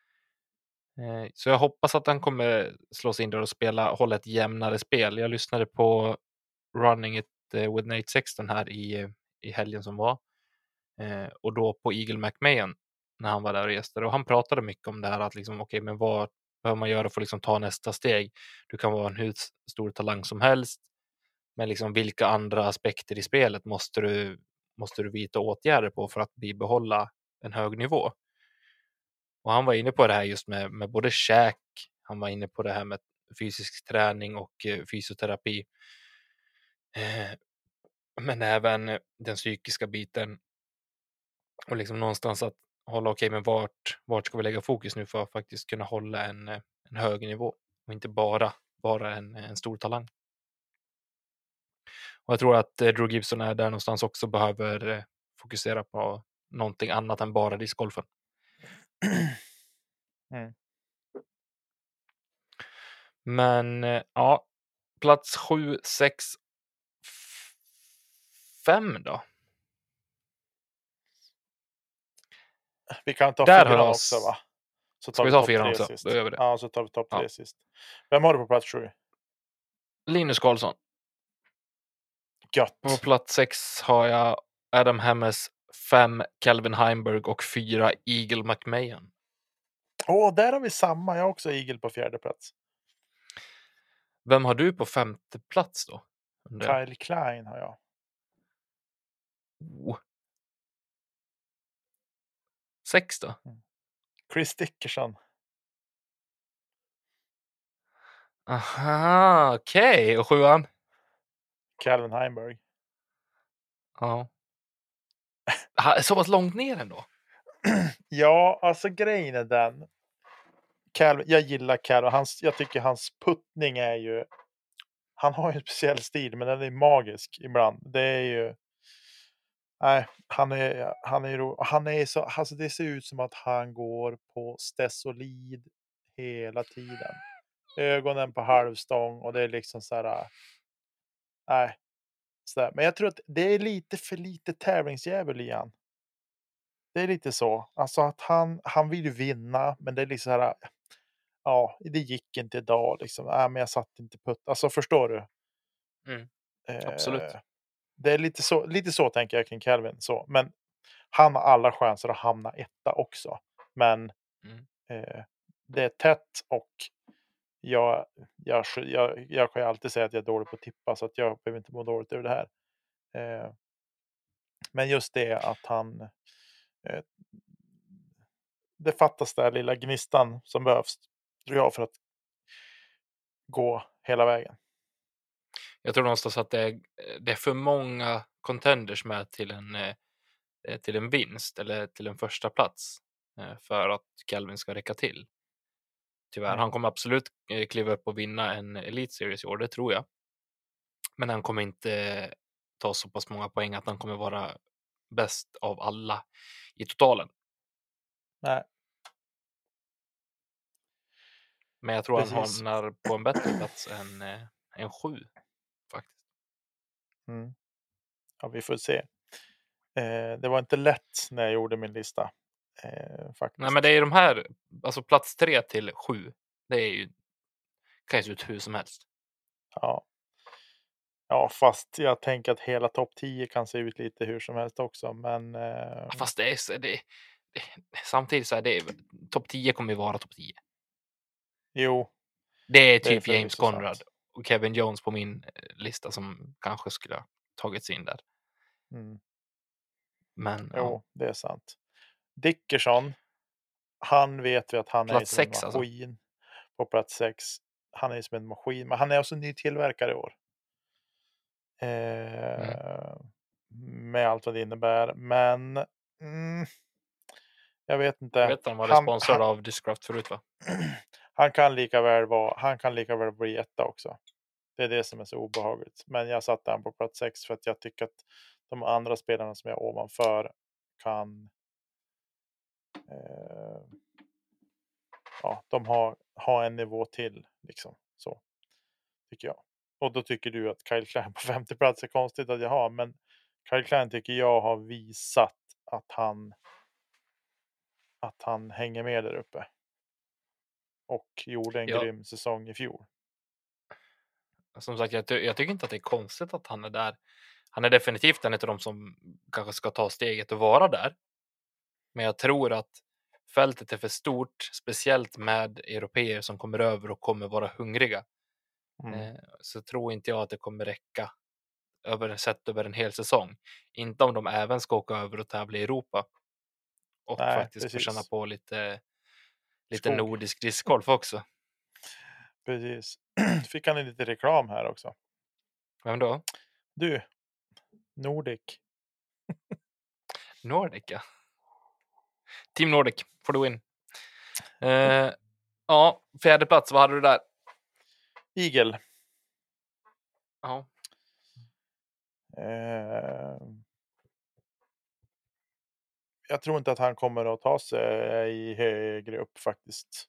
Eh, så jag hoppas att han kommer slå sig in där och spela, hålla ett jämnare spel. Jag lyssnade på Running It with Nate Sexton här i, i helgen som var. Eh, och då på Eagle McMahon när han var där och gästade. Och han pratade mycket om det här att liksom, okej, okay, men vad behöver man göra för att liksom ta nästa steg? Du kan vara en hur stor talang som helst. Men liksom vilka andra aspekter i spelet måste du, måste du vidta åtgärder på för att bibehålla en hög nivå? Och han var inne på det här just med, med både käk, han var inne på det här med fysisk träning och eh, fysioterapi. Eh, men även den psykiska biten. Och liksom någonstans att hålla okej, okay, men vart, vart ska vi lägga fokus nu för att faktiskt kunna hålla en, en hög nivå och inte bara, bara en, en stor talang. Och jag tror att eh, Drew Gibson är där någonstans också behöver eh, fokusera på någonting annat än bara discgolfen. Mm. Men eh, ja, plats sju, sex, fem då? Vi kan ta Där fyran har också va? Så tar Ska vi vi ta topp fyran tre också? sist. Då gör vi det. Ja, så tar vi topp tre Ja. sist. Vem har du på plats sju? Linus Karlsson. Gött. På plats sex har jag Adam Hammes, fem Calvin Heimberg och fyra Eagle McMahon. Åh, oh, där har vi samma. Jag har också Eagle på fjärde plats. Vem har du på femte plats då? Kyle Klein har jag. Oh. Sex då? Mm. Chris Dickerson. Aha, okej. Okay. Och sjuan? Calvin Heimberg. Ja. Så pass långt ner ändå? Ja, alltså grejen är den. Calvin, jag gillar Calvin. Hans, jag tycker hans puttning är ju... Han har ju en speciell stil, men den är magisk ibland. Det är ju... Nej, han är, han är ro, han är så, alltså det ser ut som att han går på stesolid hela tiden. Ögonen på halvstång och det är liksom så här. Nej, Så men jag tror att det är lite för lite tävlingsdjävul i han. Det är lite så. Alltså att han, han vill ju vinna, men det är liksom så här. Ja, det gick inte idag liksom. Äh, men jag satt inte putt. Alltså förstår du? Mm. Absolut. Eh, det är lite så, lite så tänker jag kring Kelvin. Så. Men han har alla chanser att hamna etta också. Men Mm. eh, det är tätt och jag, jag, jag, jag kan ju alltid säga att jag är dålig på att tippa, så att jag behöver inte må dåligt över det här. Eh, men just det att han eh, det fattas där lilla gnistan som behövs, tror jag, för att gå hela vägen. Jag tror någonstans att det är, det är för många contenders med till en, eh, till en vinst eller till en första plats eh, för att Kelvin ska räcka till. Tyvärr, Mm. han kommer absolut eh, kliva upp och vinna en Elite Series i år, det tror jag. Men han kommer inte ta så pass många poäng att han kommer vara bäst av alla i totalen. Nej. Men jag tror Precis. han hamnar på en bättre plats än eh, en sju faktiskt. Mm. Ja, vi får se. Eh, det var inte lätt när jag gjorde min lista. Eh, faktiskt. Nej, men det är de här, alltså plats tre till sju. Det är ju, kan ju se ut hur som helst. Ja. Ja, fast jag tänker att hela topp tio kan se ut lite hur som helst också. Men... Eh... Ja, fast det är så, det, det, samtidigt så är det, topp tio kommer ju vara topp tio. Jo. Det är det är typ James sant. Conrad och Kevin Jones på min lista som kanske skulle ha tagits in där. Mm. Men Jo, ja. det är sant. Dickerson, han vet vi att han Plats är som en sex, maskin. alltså. På plats sex. Han är som en maskin, men han är också ny tillverkare i år. Eh, Mm. Med allt vad det innebär. Men mm, jag vet inte. Jag vet han var han, sponsrad han, av Discraft förut, va? han kan lika väl vara, han kan lika väl bli etta också. Det är det som är så obehagligt. Men jag satte han på plats sex för att jag tycker att de andra spelarna som är ovanför kan eh, ja, de har, har en nivå till liksom, så tycker jag. Och då tycker du att Kyle Klein på femte plats är konstigt att jag har, men Kyle Klein tycker jag har visat att han att han hänger med där uppe. Och gjorde en Ja. grym säsong i fjol. Som sagt, jag, ty- jag tycker inte att det är konstigt att han är där. Han är definitivt en av de som kanske ska ta steget och vara där. Men jag tror att fältet är för stort, speciellt med europeer som kommer över och kommer vara hungriga. Mm. Eh, så tror inte jag att det kommer räcka över sett över en hel säsong. Inte om de även ska åka över och tävla i Europa. Och Nej, faktiskt få precis. känna på lite, lite Skog. nordisk discgolf också. Precis. Fick han lite reklam här också. Vem då? Du, Nordic. Nordic, ja. Team Nordic, får du in. Eh, ja, fjärde plats, vad hade du där? Eagle. Ja. Eh, jag tror inte att han kommer att ta sig i högre upp faktiskt.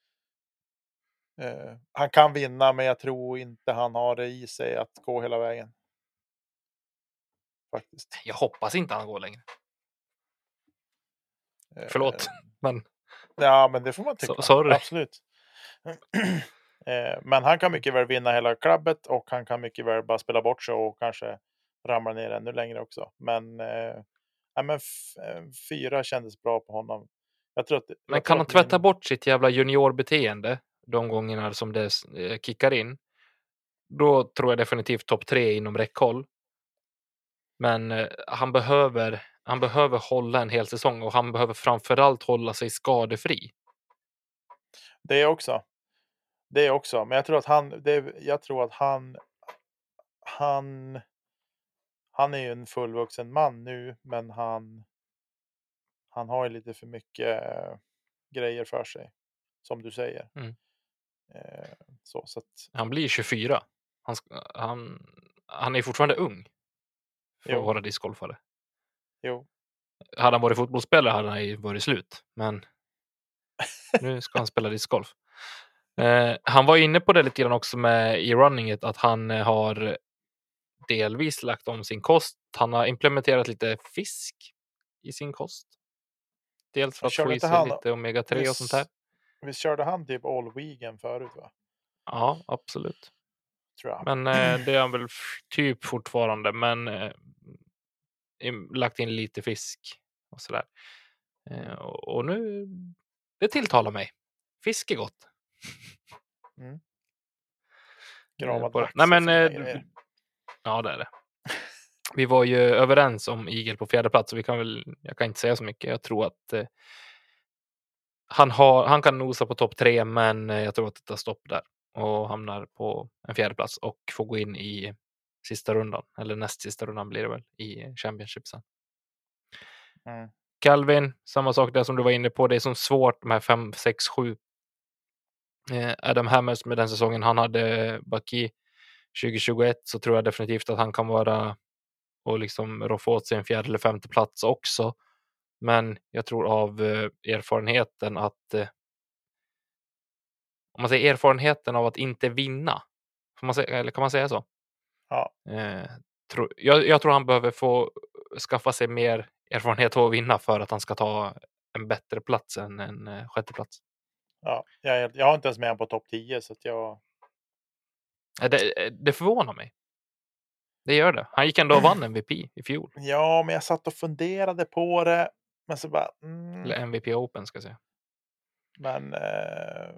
Eh, han kan vinna, men jag tror inte han har det i sig att gå hela vägen. Faktiskt. Jag hoppas inte han går längre. Eh, Förlåt, men... Ja, men det får man tycka. So- sorry. Absolut. eh, men han kan mycket väl vinna hela klubbet och han kan mycket väl bara spela bort sig och kanske ramla ner ännu längre också. Men, eh, ja, men f- fyra kändes bra på honom. Jag tror att, jag Men tror kan han att tvätta min... bort sitt jävla juniorbeteende de gångerna som det eh, kickar in, då tror jag definitivt topp tre inom räckhåll. Men eh, han behöver han behöver hålla en hel säsong och han behöver framförallt hålla sig skadefri. Det är också. Det är också. Men jag tror att han, det, jag tror att han, han, han är ju en fullvuxen man nu, men han, han har ju lite för mycket äh, grejer för sig, som du säger. Mm. Eh, så, så att, Han blir tjugofyra. Han, han, han är fortfarande ung för Jo. att vara discgolfare. jo. Hade han varit fotbollsspelare hade han ju varit slut. Men nu ska han spela discgolf. Eh, han var inne på det lite grann också med i runninget, att han eh, har delvis lagt om sin kost. Han har implementerat lite fisk i sin kost. Dels för Jag att körde få i inte sig han- lite omega tre och sånt där. Vi körde han typ all vegan förut, va? Ja, absolut. Tror jag. Men eh, det är han väl f- typ fortfarande. Men eh, im- lagt in lite fisk och sådär. Eh, och, och nu, det tilltalar mig. Fisk är gott. Mm. Eh, Gravad på det. lax Nej, och men, fina eh, grejer. Ja, det är det. Vi var ju överens om Igel på fjärde plats, så vi kan väl, jag kan inte säga så mycket. Jag tror att eh, han, har, han kan nosa på topp tre, men eh, jag tror att det tar stopp där och hamnar på en fjärde plats och får gå in i sista rundan, eller näst sista rundan blir det väl, i Championship sen. Mm. Calvin, samma sak där som du var inne på. Det är som svårt med fem, sex, sju. Eh, Adam Hammers med den säsongen han hade Baki tjugo tjugoett, så tror jag definitivt att han kan vara och liksom roffa åt sig en fjärde eller femte plats också. Men jag tror av eh, erfarenheten att eh, om man säger erfarenheten av att inte vinna, får man säga, eller kan man säga så? Ja. Eh, tro, jag, jag tror han behöver få skaffa sig mer erfarenhet av att vinna för att han ska ta en bättre plats än en eh, sjätte plats. Ja. Jag, jag har inte ens med honom på topp tio, så att jag... Eh, Det, det förvånar mig. Det gör det. Han gick ändå och vann M V P i fjol. Ja, men jag satt och funderade på det. Men så bara... Mm, Eller M V P Open ska jag säga. men... Eh,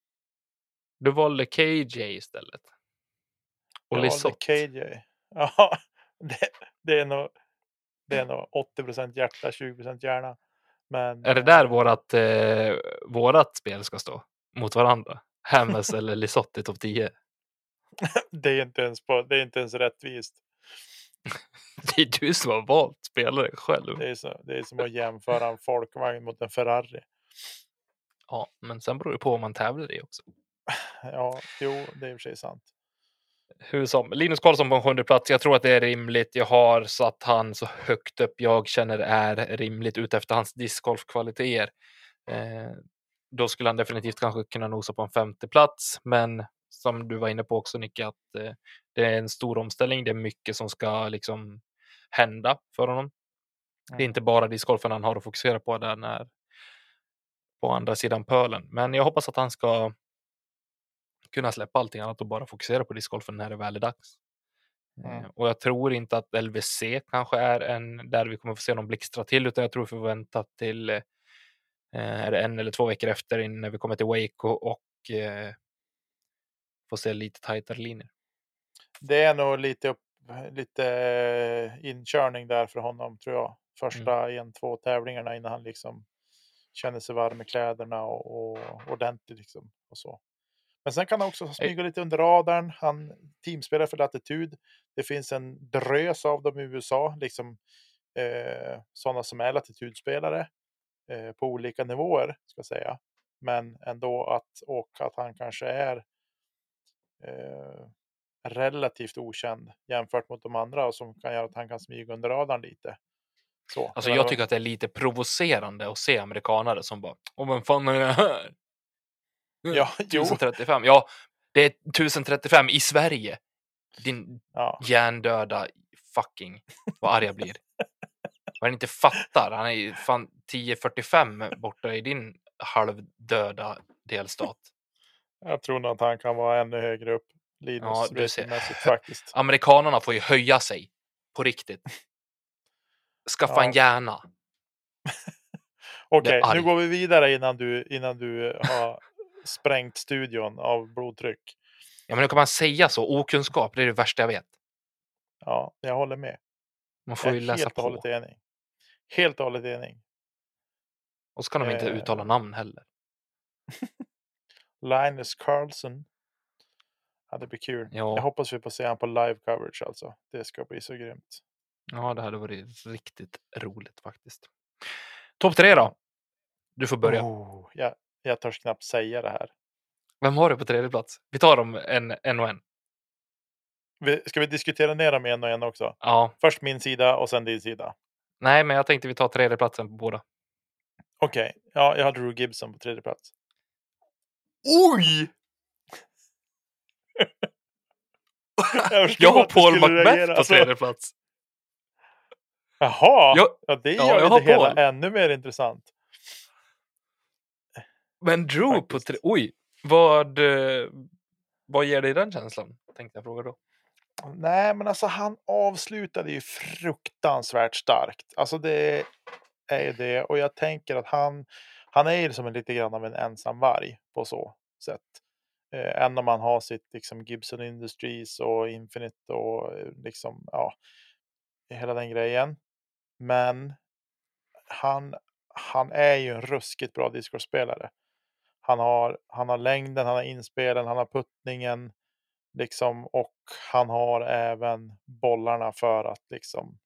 Du valde K J istället. Och jag valde Lisotte. K J. Ja, det, det är nog... Det är nog åttio procent hjärta, tjugo procent hjärna. Men... Är det där vårat, eh, vårat spel ska stå? Mot varandra? Hammers eller Lisotte i topp tio? Det är inte ens, på, det är inte ens rättvist. Det är du som har valt spelare själv. Det är, så, det är som att jämföra en folkvagn mot en Ferrari. Ja, men sen beror det på om man tävlar i också. Ja, jo, det är i och för sig sant. Hur som, Linus Karlsson på en sjunde plats. Jag tror att det är rimligt. Jag har satt han så högt upp jag känner är rimligt ut efter hans discgolfkvaliteter. Eh, då skulle han definitivt kanske kunna nosa på en femte plats. Men som du var inne på också, Nicke, att eh, det är en stor omställning. Det är mycket som ska liksom hända för honom. Mm. Det är inte bara discgolfen han har att fokusera på där när på andra sidan pölen. Men jag hoppas att han ska kunna släppa allting annat och bara fokusera på discgolfen när det väl är dags. Mm. Eh, och jag tror inte att L V C kanske är en där vi kommer få se någon blixtra till, utan jag tror vi får vänta till eh, är det en eller två veckor efter innan vi kommer till Waco och eh, får se lite tajtare linjer. Det är nog lite, upp, lite eh, inkörning där för honom, tror jag. Första Mm. en, två tävlingarna innan han liksom känner sig varm i kläderna och, och ordentligt liksom och så. Men sen kan han också smyga lite under radarn. Han teamspelar för Latitude. Det finns en drös av dem i U S A, liksom eh, sådana som är Latitude-spelare eh, på olika nivåer, ska jag säga. Men ändå att, och att han kanske är eh, relativt okänd jämfört mot de andra, och som kan göra att han kan smyga under radarn lite. Så. Alltså jag tycker att det är lite provocerande att se amerikanare som bara, åh men fan är det här? Ja, tusen trettiofem. Ja, det är tusen trettiofem i Sverige. Din ja. hjärndöda fucking, vad arg jag blir. Vad han inte fattar, han är ju fan tio fyrtiofem borta i din halvdöda delstat. Jag tror nog att han kan vara ännu högre upp. Linus, Ja, du ser. ratingmässigt faktiskt. Amerikanerna får ju höja sig på riktigt. Skaffa Ja. en hjärna. Okej, Det är nu arg. går vi vidare innan du, innan du har sprängt studion av blodtryck. Ja, men nu kan man säga så. Okunskap, det är det värsta jag vet. Ja, jag håller med. Man får Jag ju är läsa helt och på. hållet enig. Helt och hållet enig. Och så kan de inte Eh. uttala namn heller. Linus Carlson. Ja, det blir kul. Ja. Jag hoppas vi får se han på live coverage alltså. Det ska bli så grymt. Ja, det hade varit riktigt roligt faktiskt. Topp tre då? Du får börja. Oh, jag, jag törs knappt säga det här. Vem har du på tredje plats? Vi tar dem en, en och en. Vi, ska vi diskutera ner dem en och en också? Ja. Först min sida och sen din sida. Nej, men jag tänkte vi tar tredje platsen på båda. Okej, okay. Ja, jag har Drew Gibson på tredje plats. Oj! Jag, förstod Jag har att du Paul skulle Macbeth reagera, på alltså. tredje plats. Jaha, Jag- ja, det ja, gör jag ju har det hela Paul. ännu mer intressant. Men Drew på Faktiskt. tre... Oj, vad, eh, vad ger dig den känslan? Tänkte jag fråga då. Nej, men alltså han avslutade ju fruktansvärt starkt. Alltså det är ju det. Och jag tänker att han, han är ju som en lite grann av en ensam varg på så sätt. Eh, än om man har sitt liksom Gibson Industries och Infinite och eh, liksom, ja, hela den grejen. Men han, han är ju en ruskigt bra discgolfspelare. Han har, han har längden, han har inspelen, han har puttningen. Liksom, och han har även bollarna för att liksom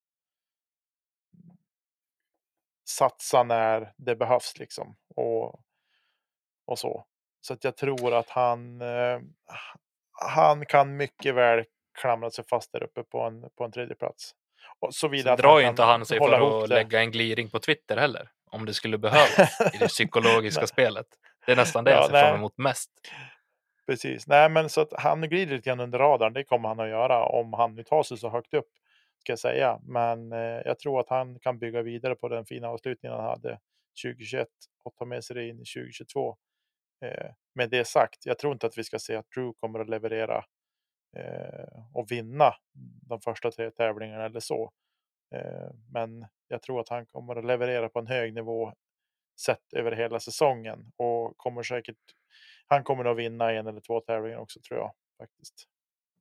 satsa när det behövs liksom. Och, och så. Så att jag tror att han, eh, han kan mycket väl klamra sig fast där uppe på en, på en tredje plats. Och så vidare Sen att drar han ju inte kan han sig hålla för ihop att det. lägga en gliring på Twitter heller. Om det skulle behövas i det psykologiska spelet. Det är nästan det Ja, jag ser nej. fram emot mest. Precis. Nej, men så att han glider lite grann under radarn. Det kommer han att göra om han nu tar sig så högt upp. Ska jag säga. Men eh, jag tror att han kan bygga vidare på den fina avslutningen han hade tjugohundratjugoett och ta med sig det in i tjugohundratjugotvå. Eh, med det sagt, jag tror inte att vi ska se att Drew kommer att leverera eh, och vinna de första tre tävlingarna eller så. Eh, men jag tror att han kommer att leverera på en hög nivå sett över hela säsongen och kommer säkert, han kommer att vinna en eller två tävlingar också tror jag faktiskt.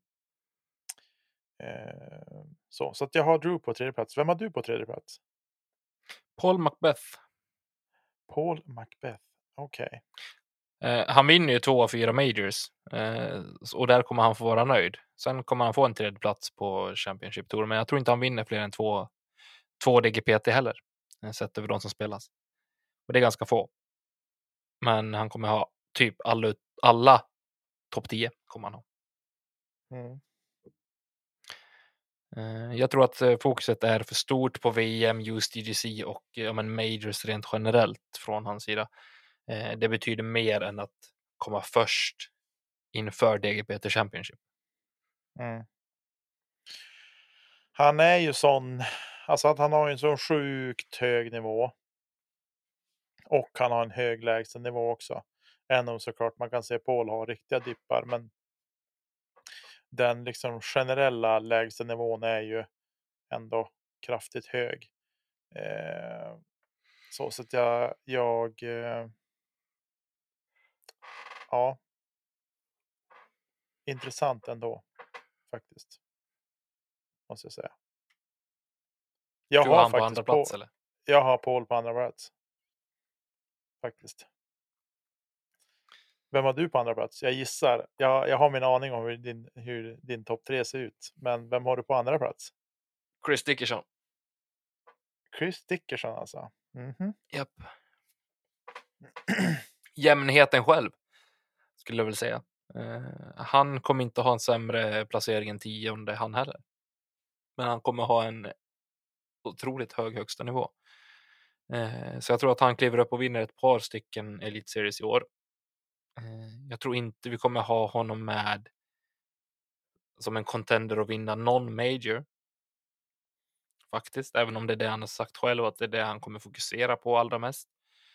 Eh, så, så att jag har Drew på tredje plats. Vem har du på tredje plats? Paul Macbeth. Paul Macbeth. Okej. Okay. Eh, han vinner ju två av fyra majors. Eh, och där kommer han få vara nöjd. Sen kommer han få en tredje plats på Championship Tour. Men jag tror inte han vinner fler än två, två D G P T heller. Sett över de som spelas. Och det är ganska få. Men han kommer ha typ alla, alla topp tio kommer han ha. Mm. Jag tror att fokuset är för stort på V M, U S D G C och ja, men majors rent generellt från hans sida. Det betyder mer än att komma först inför D G P T Championship. Mm. Han är ju sån, alltså att han har en sån sjukt hög nivå. Och han har en hög lägstanivå också. Även om såklart man kan se Paul har riktiga dippar, men den liksom generella lägstanivån är ju ändå kraftigt hög. Eh, så så att jag, jag eh, ja, intressant ändå faktiskt. Måste jag säga. Jag du har, har han på faktiskt andra plats på, eller? Jag har Paul på andra plats. Faktiskt. Vem har du på andra plats? Jag gissar. Jag, jag har min aning om hur din, hur din topp tre ser ut. Men vem har du på andra plats? Chris Dickerson. Chris Dickerson alltså. Mm-hmm. Japp. Jämnheten själv skulle jag väl säga. Uh, han kommer inte ha en sämre placering än tionde han heller. Men han kommer ha en otroligt hög högsta nivå. Uh, så jag tror att han kliver upp och vinner ett par stycken Elite Series i år. Uh, jag tror inte vi kommer ha honom med som en contender att vinna någon major. Faktiskt, även om det är det han har sagt själv att det är det han kommer fokusera på allra mest.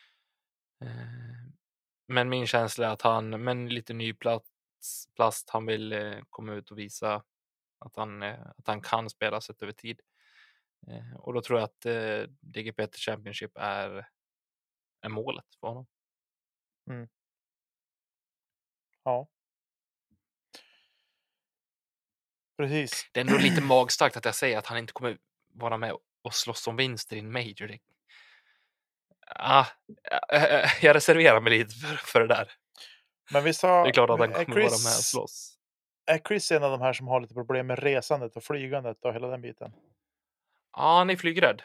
Men min känsla är att han, men lite ny plats, plast, han vill komma ut och visa att han, att han kan spela sett över tid. Och då tror jag att D G P T Championship är, är målet för honom. Mm. Ja. Precis. Det är ändå lite magstarkt att jag säger att han inte kommer vara med och slåss om vinster i en major. Det... Ah, jag reserverar mig lite för, för det där. Men vi sa, det är klart att han kommer Chris, vara med och slåss. Är Chris en av de här som har lite problem med resandet och flygandet och hela den biten? Ja, han är flygrädd.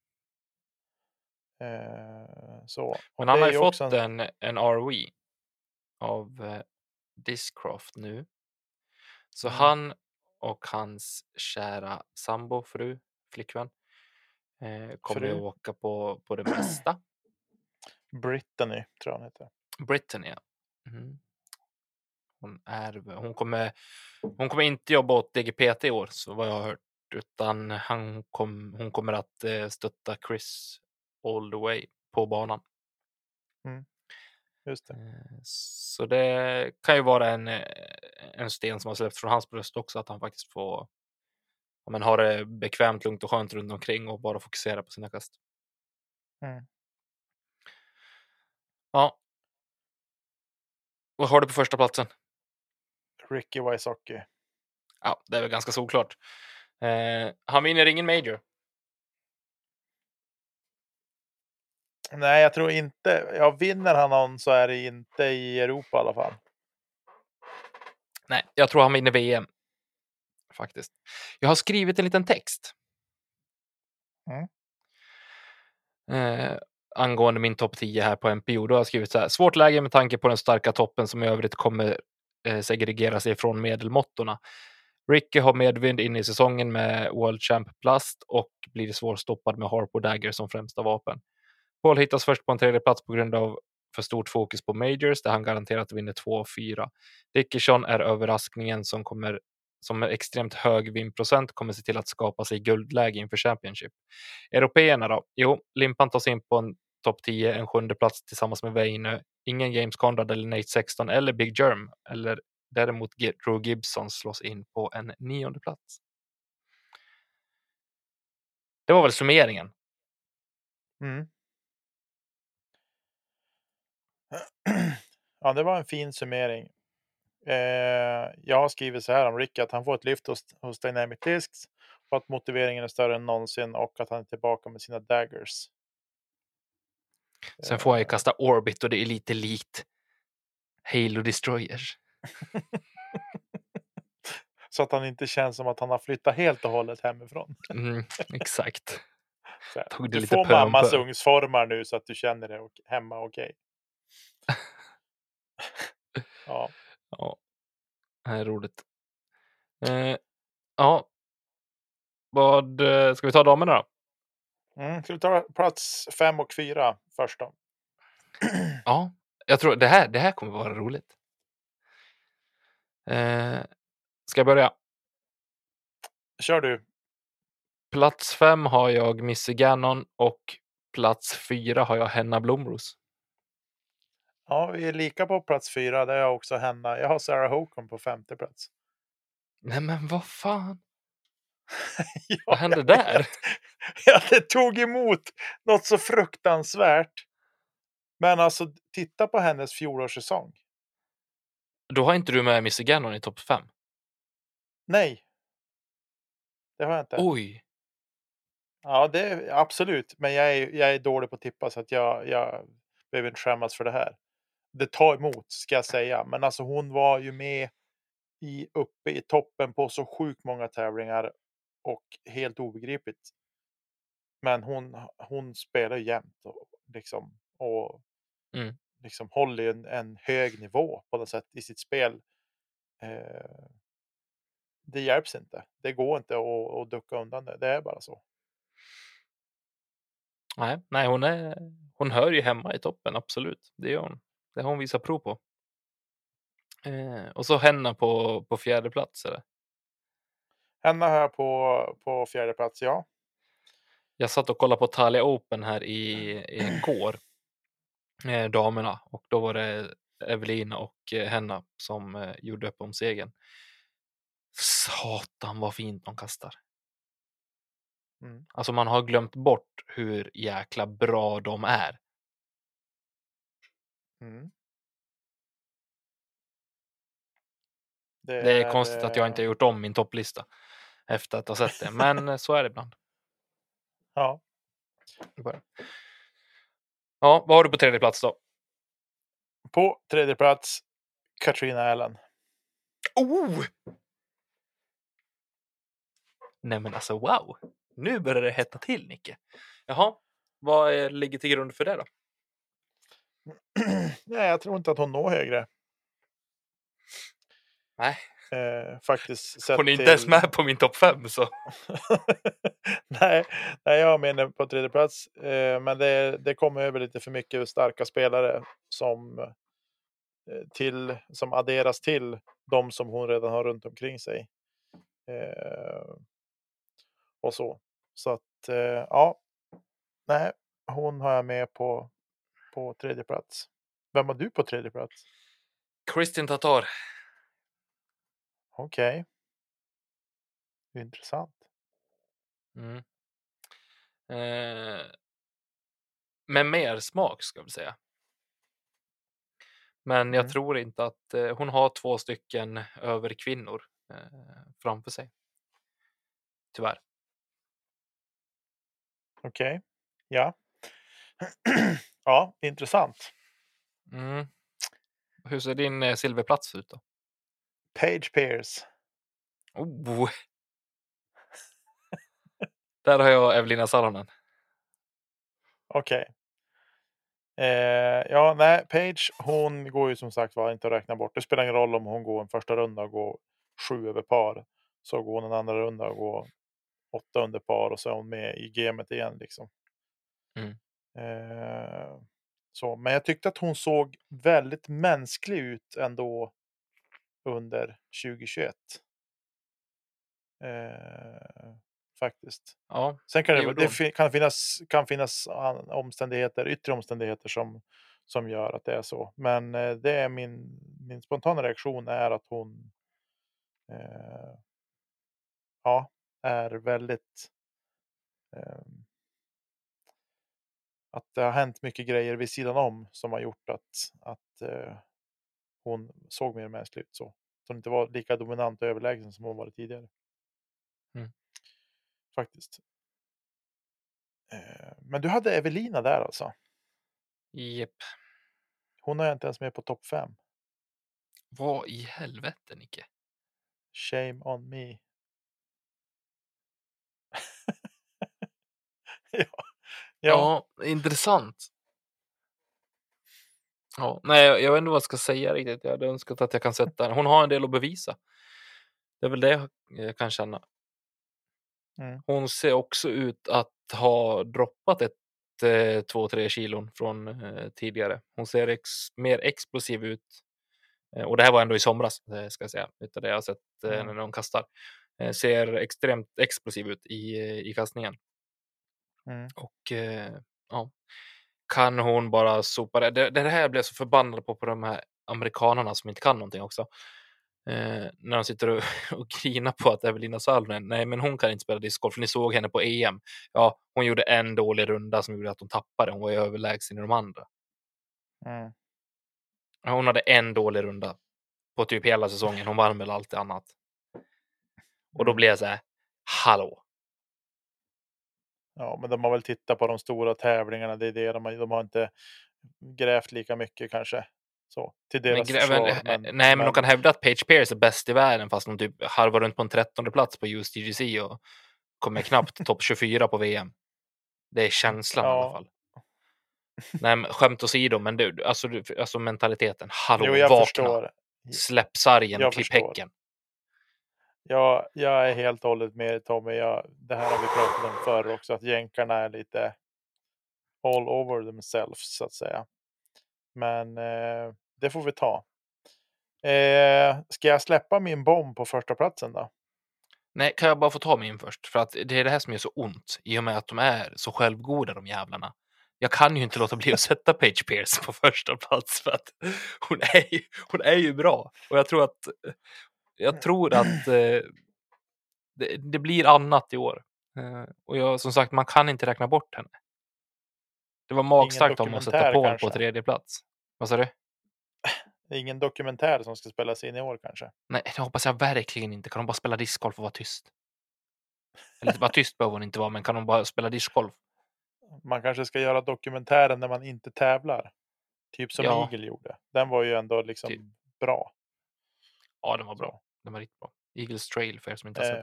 Eh, så. Men han har ju fått en... en, en R V av eh, Discraft nu. Så mm. han och hans kära sambo, fru, flickvän eh, kommer fru. att åka på, på det mesta. Brittany tror jag han heter. Brittany, ja. Mm. hon är hon kommer hon kommer inte jobba åt D G P T i år, så vad jag har hört, utan han kom, hon kommer att eh, stötta Chris all the way på banan. Mm. Just det. Eh, Så det kan ju vara en, eh, en sten som har släppt från hans bröst också, att han faktiskt får ja, men, ha det bekvämt, lugnt och skönt runt omkring och bara fokusera på sina kast. Mm. Ja. Vad har du på första platsen? Ricky Wysocki. Ja, det är väl ganska solklart. Eh, han vinner ingen major. Nej, jag tror inte. Ja, vinner han någon så är det inte i Europa i alla fall. Nej, jag tror han vinner V M. Faktiskt. Jag har skrivit en liten text. Mm. Eh, angående min topp tio här på M P O. Då har jag skrivit så här: svårt läge med tanke på den starka toppen som i övrigt kommer eh, segregera sig från medelmåttorna. Ricky har medvind in i säsongen med World Champ Plast och blir svårstoppad med Harp och Dagger som främsta vapen. Paul hittas först på en tredje plats på grund av för stort fokus på majors där han garanterat vinner två av fyra. Dickerson är överraskningen som kommer som med extremt hög vinprocent kommer se till att skapa sig guldläge inför Championship. Européerna då? Jo, Limpan tas in på en topp tio, en sjunde plats tillsammans med Väinö. Ingen James Conrad eller Nate Sexton eller Big Germ, eller däremot Drew Gibson slås in på en nionde plats. Det var väl summeringen. Mm. Ja, det var en fin summering. Eh, jag har skrivit så här om Ricky, att han får ett lyft hos, hos Dynamic Discs och att motiveringen är större än någonsin och att han är tillbaka med sina daggers. Sen får jag ju kasta Orbit och det är lite likt Halo Destroyers. Så att han inte känns som att han har flyttat helt och hållet hemifrån. Mm, exakt. Så här, Tog det du lite får pö om mammas pö. ugnsformar nu så att du känner dig ok- hemma okej. Ja. Ja, det är roligt. Eh, ja. Vad eh, ska vi ta damerna då? Mm, ska vi ta plats fem och fyra först då? Ja, jag tror det här, det här kommer vara roligt. Eh, ska jag börja? Kör du. Plats fem har jag Missy Gannon och plats fyra har jag Henna Blomros. Ja, vi är lika på plats fyra. Där jag också henne. Jag har Sarah Hokom på femte plats. Nej men vad fan? Ja, Vad hände jag där? vet. Ja, det tog emot något så fruktansvärt. Men alltså, titta på hennes fjolårssäsong. Då har inte du med Missy Gannon i topp fem. Nej. Det har jag inte. Oj. Ja, det är absolut. Men jag är, jag är dålig på att tippa så att jag, jag behöver inte skämmas för det här. Det tar emot, ska jag säga. Men alltså hon var ju med i, uppe i toppen på så sjukt många tävlingar och helt obegripligt. Men hon, hon spelar jämt och liksom, och Mm. liksom håller en, en hög nivå på något sätt i sitt spel. Eh, det hjälps inte. Det går inte att, att ducka undan det. Det är bara så. Nej, nej hon, är, hon hör ju hemma i toppen, absolut. Det gör hon. Det har hon visat prov på. Eh, och så Henna på, på fjärde plats, eller? Henne har jag på, på fjärde plats, ja. Jag satt och kollade på Thalia Open här i, i går. Eh, damerna. Och då var det Evelina och eh, Henna som eh, gjorde upp om segern. Satan vad fint de kastar. Mm. Alltså man har glömt bort hur jäkla bra de är. Mm. Det, det är, är konstigt att jag inte har gjort om min topplista efter att ha sett det. Men så är det ibland. Ja. Ja, vad har du på tredje plats då? På tredje plats, Katrina Allen. Oh! Nej men alltså wow. Nu börjar det hetta till, Nicke. Jaha, vad är, ligger till grund för det då? Nej, jag tror inte att hon når högre. Nej. Eh, faktiskt hon är inte till... ens med på min topp fem så. nej, nej, jag menar på tredje plats. Eh, men det, det kommer över lite för mycket starka spelare som till, som adderas till de som hon redan har runt omkring sig. Eh, och så. Så att, eh, ja. Nej, hon har jag med på, på tredje plats. Vem har du på tredje plats? Kristin Tatar. Okej. Okay. Intressant. Mm. Eh, med mer smak ska vi säga. Men Mm. jag tror inte att eh, hon har två stycken överkvinnor eh, framför sig. Tyvärr. Okej. Okay. Ja. Ja, intressant. Mm. Hur ser din eh, silverplats ut då? Paige Pierce. Oh. Där har jag Evelina Salonen. Okej. Okay. Eh, ja, nej, Paige, hon går ju som sagt var inte att räkna bort. Det spelar ingen roll om hon går en första runda och går sju över par. Så går hon en andra runda och går åtta under par och så är hon med i gamet igen liksom. Mm. Eh, så, men jag tyckte att hon såg väldigt mänsklig ut ändå under tjugohundratjugoett. Eh, faktiskt. Ja, Sen kan det, det, det kan finnas, kan finnas omständigheter, yttre omständigheter som, som gör att det är så. Men eh, det är min, min spontana reaktion är att hon eh, ja, är väldigt eh, att det har hänt mycket grejer vid sidan om som har gjort att, att eh, hon såg mer mänsklig ut så. Så hon inte var lika dominant och överlägsen som hon varit tidigare. Mm. Faktiskt. Eh, men du hade Evelina där alltså? Jep. Hon har jag inte ens med på topp fem. Vad i helvete, Nicke? Shame on me. ja. Ja. ja, intressant. Ja, nej, jag, jag vet inte vad jag ska säga riktigt. Jag hade önskat att jag kan sätta henne. Hon har en del att bevisa. Det är väl det jag kan känna. Mm. Hon ser också ut att ha droppat ett eh, två, tre kilon från eh, tidigare. Hon ser ex, mer explosiv ut. Eh, och det här var ändå i somras, eh, ska jag säga. Utav det jag har sett eh, Mm. när hon kastar. Eh, ser extremt explosiv ut i, i kastningen. Mm. Och eh, ja, kan hon bara sopa det. Det, det här blev så förbannad på, på de här amerikanerna som inte kan någonting också. Eh, när de sitter och, och grinar på att Evelina Salonen, nej men hon kan inte spela discgolf, för ni såg henne på E M. Ja, hon gjorde en dålig runda som gjorde att hon tappade. Hon var ju överlägsen i de andra. Mm. Hon hade en dålig runda på typ hela säsongen. Hon vann väl allt annat. Och då Mm. blev jag så här, hallå. Ja, men de har väl tittat på de stora tävlingarna. Det är det de har, de har inte grävt lika mycket kanske. Så, till deras Men, försvar. men, Men, nej, men men de kan hävda att Paige Pierce är bäst i världen fast de typ harvar runt på en trettonde plats på U S D G C och kommer knappt topp tjugofyra på V M. Det är känslan ja. i alla fall. Nej, men, skämt åsido, men det, alltså, alltså mentaliteten. Hallå, jo, jag vakna. förstår. Släpp sargen jag och klipp förstår. häcken. Ja, jag är helt och hållet med Tommy. Jag, det här har vi pratat om förr också. Att jänkarna är lite all over themselves så att säga. Men eh, det får vi ta. Eh, ska jag släppa min bomb på första platsen då? Nej, kan jag bara få ta min först? För att det är det här som är så ont. I och med att de är så självgoda, de jävlarna. Jag kan ju inte låta bli att sätta Paige Pierce på första plats. För att hon är ju, hon är ju bra. Och jag tror att jag tror att eh, det, det blir annat i år. Eh, och jag, som sagt, man kan inte räkna bort henne. Det var magstarkt om att sätta Paul kanske. på tredje plats. Vad sa du? Det är ingen dokumentär som ska spelas in i år kanske. Nej, det hoppas jag verkligen inte. Kan de bara spela discgolf och vara tyst? Eller vara tyst behöver hon inte vara, men kan de bara spela discgolf? Man kanske ska göra dokumentären när man inte tävlar. Typ som Ja. Eagle gjorde. Den var ju ändå liksom Typ. bra. Ja, den var bra. Den var riktigt bra. Eagles Trail för er som inte har Eh. sett.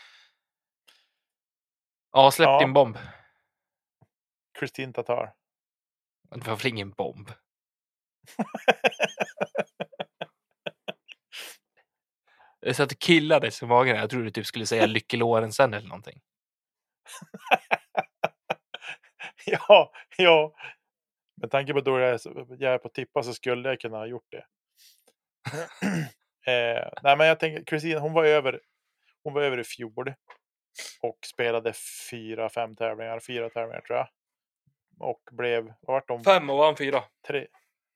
Ja, släpp Ja. din bomb. Kristin Tatar. Det var väl ingen bomb. Jag satt och killades i magen. Jag trodde du typ skulle säga Lykke Lorentzen eller någonting. ja, ja. Med tanke på då jag är, jag är på tippa så skulle jag kunna ha gjort det. eh, nej, men jag tänker, Kristin, hon var över, hon var över i fjol och spelade fyra, fem tävlingar, fyra tävlingar tror jag. Och blev, vad vart de? Fem och vann fyra. Tre.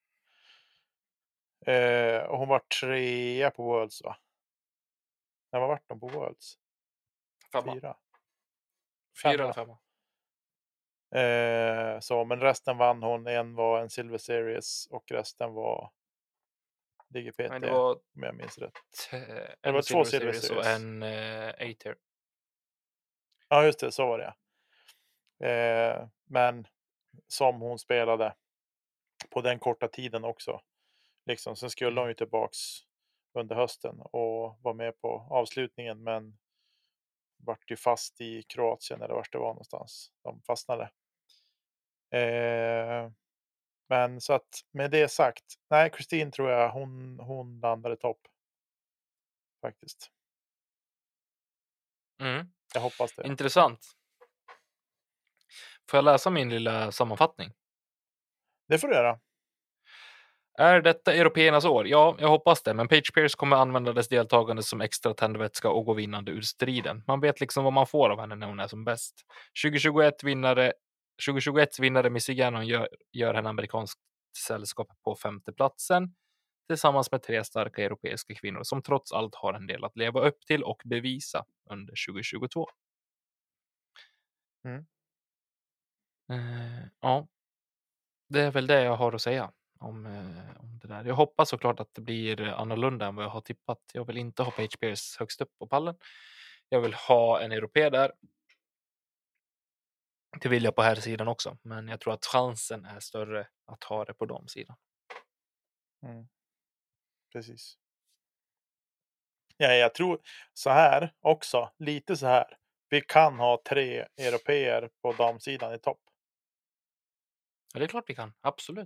Eh, och hon var trea på Worlds, va? Nej, vad vart de på Worlds? Femma. Fyra. Fyra Femma. eller femma. Eh, så, men resten vann hon. En var en Silver Series och resten var D G P T, Men det var, om jag minns rätt. t- Det en var två Silver Silver Series och Series. en eh, A-tier. Ja, just det, så var det. Eh, men som hon spelade på den korta tiden också. Liksom. Sen skulle hon ju tillbaks under hösten och var med på avslutningen, men vart ju fast i Kroatien eller vart det var någonstans. De fastnade. Eh, men så att med det sagt, nej, Kristin tror jag hon, hon landade topp. Faktiskt. Mm. Jag hoppas det. Intressant. Får jag läsa min lilla sammanfattning? Det får du göra. Är detta européernas år? Ja, jag hoppas det, men Paige Pierce kommer använda dess deltagande som extra tändvätska och gå vinnande ur striden. Man vet liksom vad man får av henne när hon är som bäst. tjugohundratjugoett vinnare, tjugohundratjugoett vinnare Missy Gannon gör, gör en amerikansk sällskap på femteplatsen tillsammans med tre starka europeiska kvinnor som trots allt har en del att leva upp till och bevisa under tjugohundratjugotvå. Mm. Uh, ja, det är väl det jag har att säga. Om, eh, om det där. Jag hoppas såklart att det blir annorlunda än vad jag har tippat. Jag vill inte ha Paige Pierce högst upp på pallen. Jag vill ha en europé där. Det vill jag på här sidan också. Men jag tror att chansen är större att ha det på de sidan. Mm. Precis. Ja, jag tror så här också. Lite så här. Vi kan ha tre europeer på damsidan i topp. Ja, det är klart vi kan. Absolut.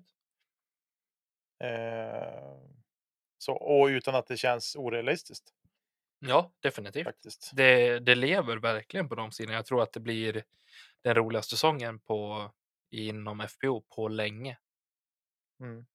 Eh, så, och utan att det känns orealistiskt. Ja, definitivt. Faktiskt. Det, det lever verkligen på de sidorna. Jag tror att det blir den roligaste säsongen på, inom F P O på länge. Mm.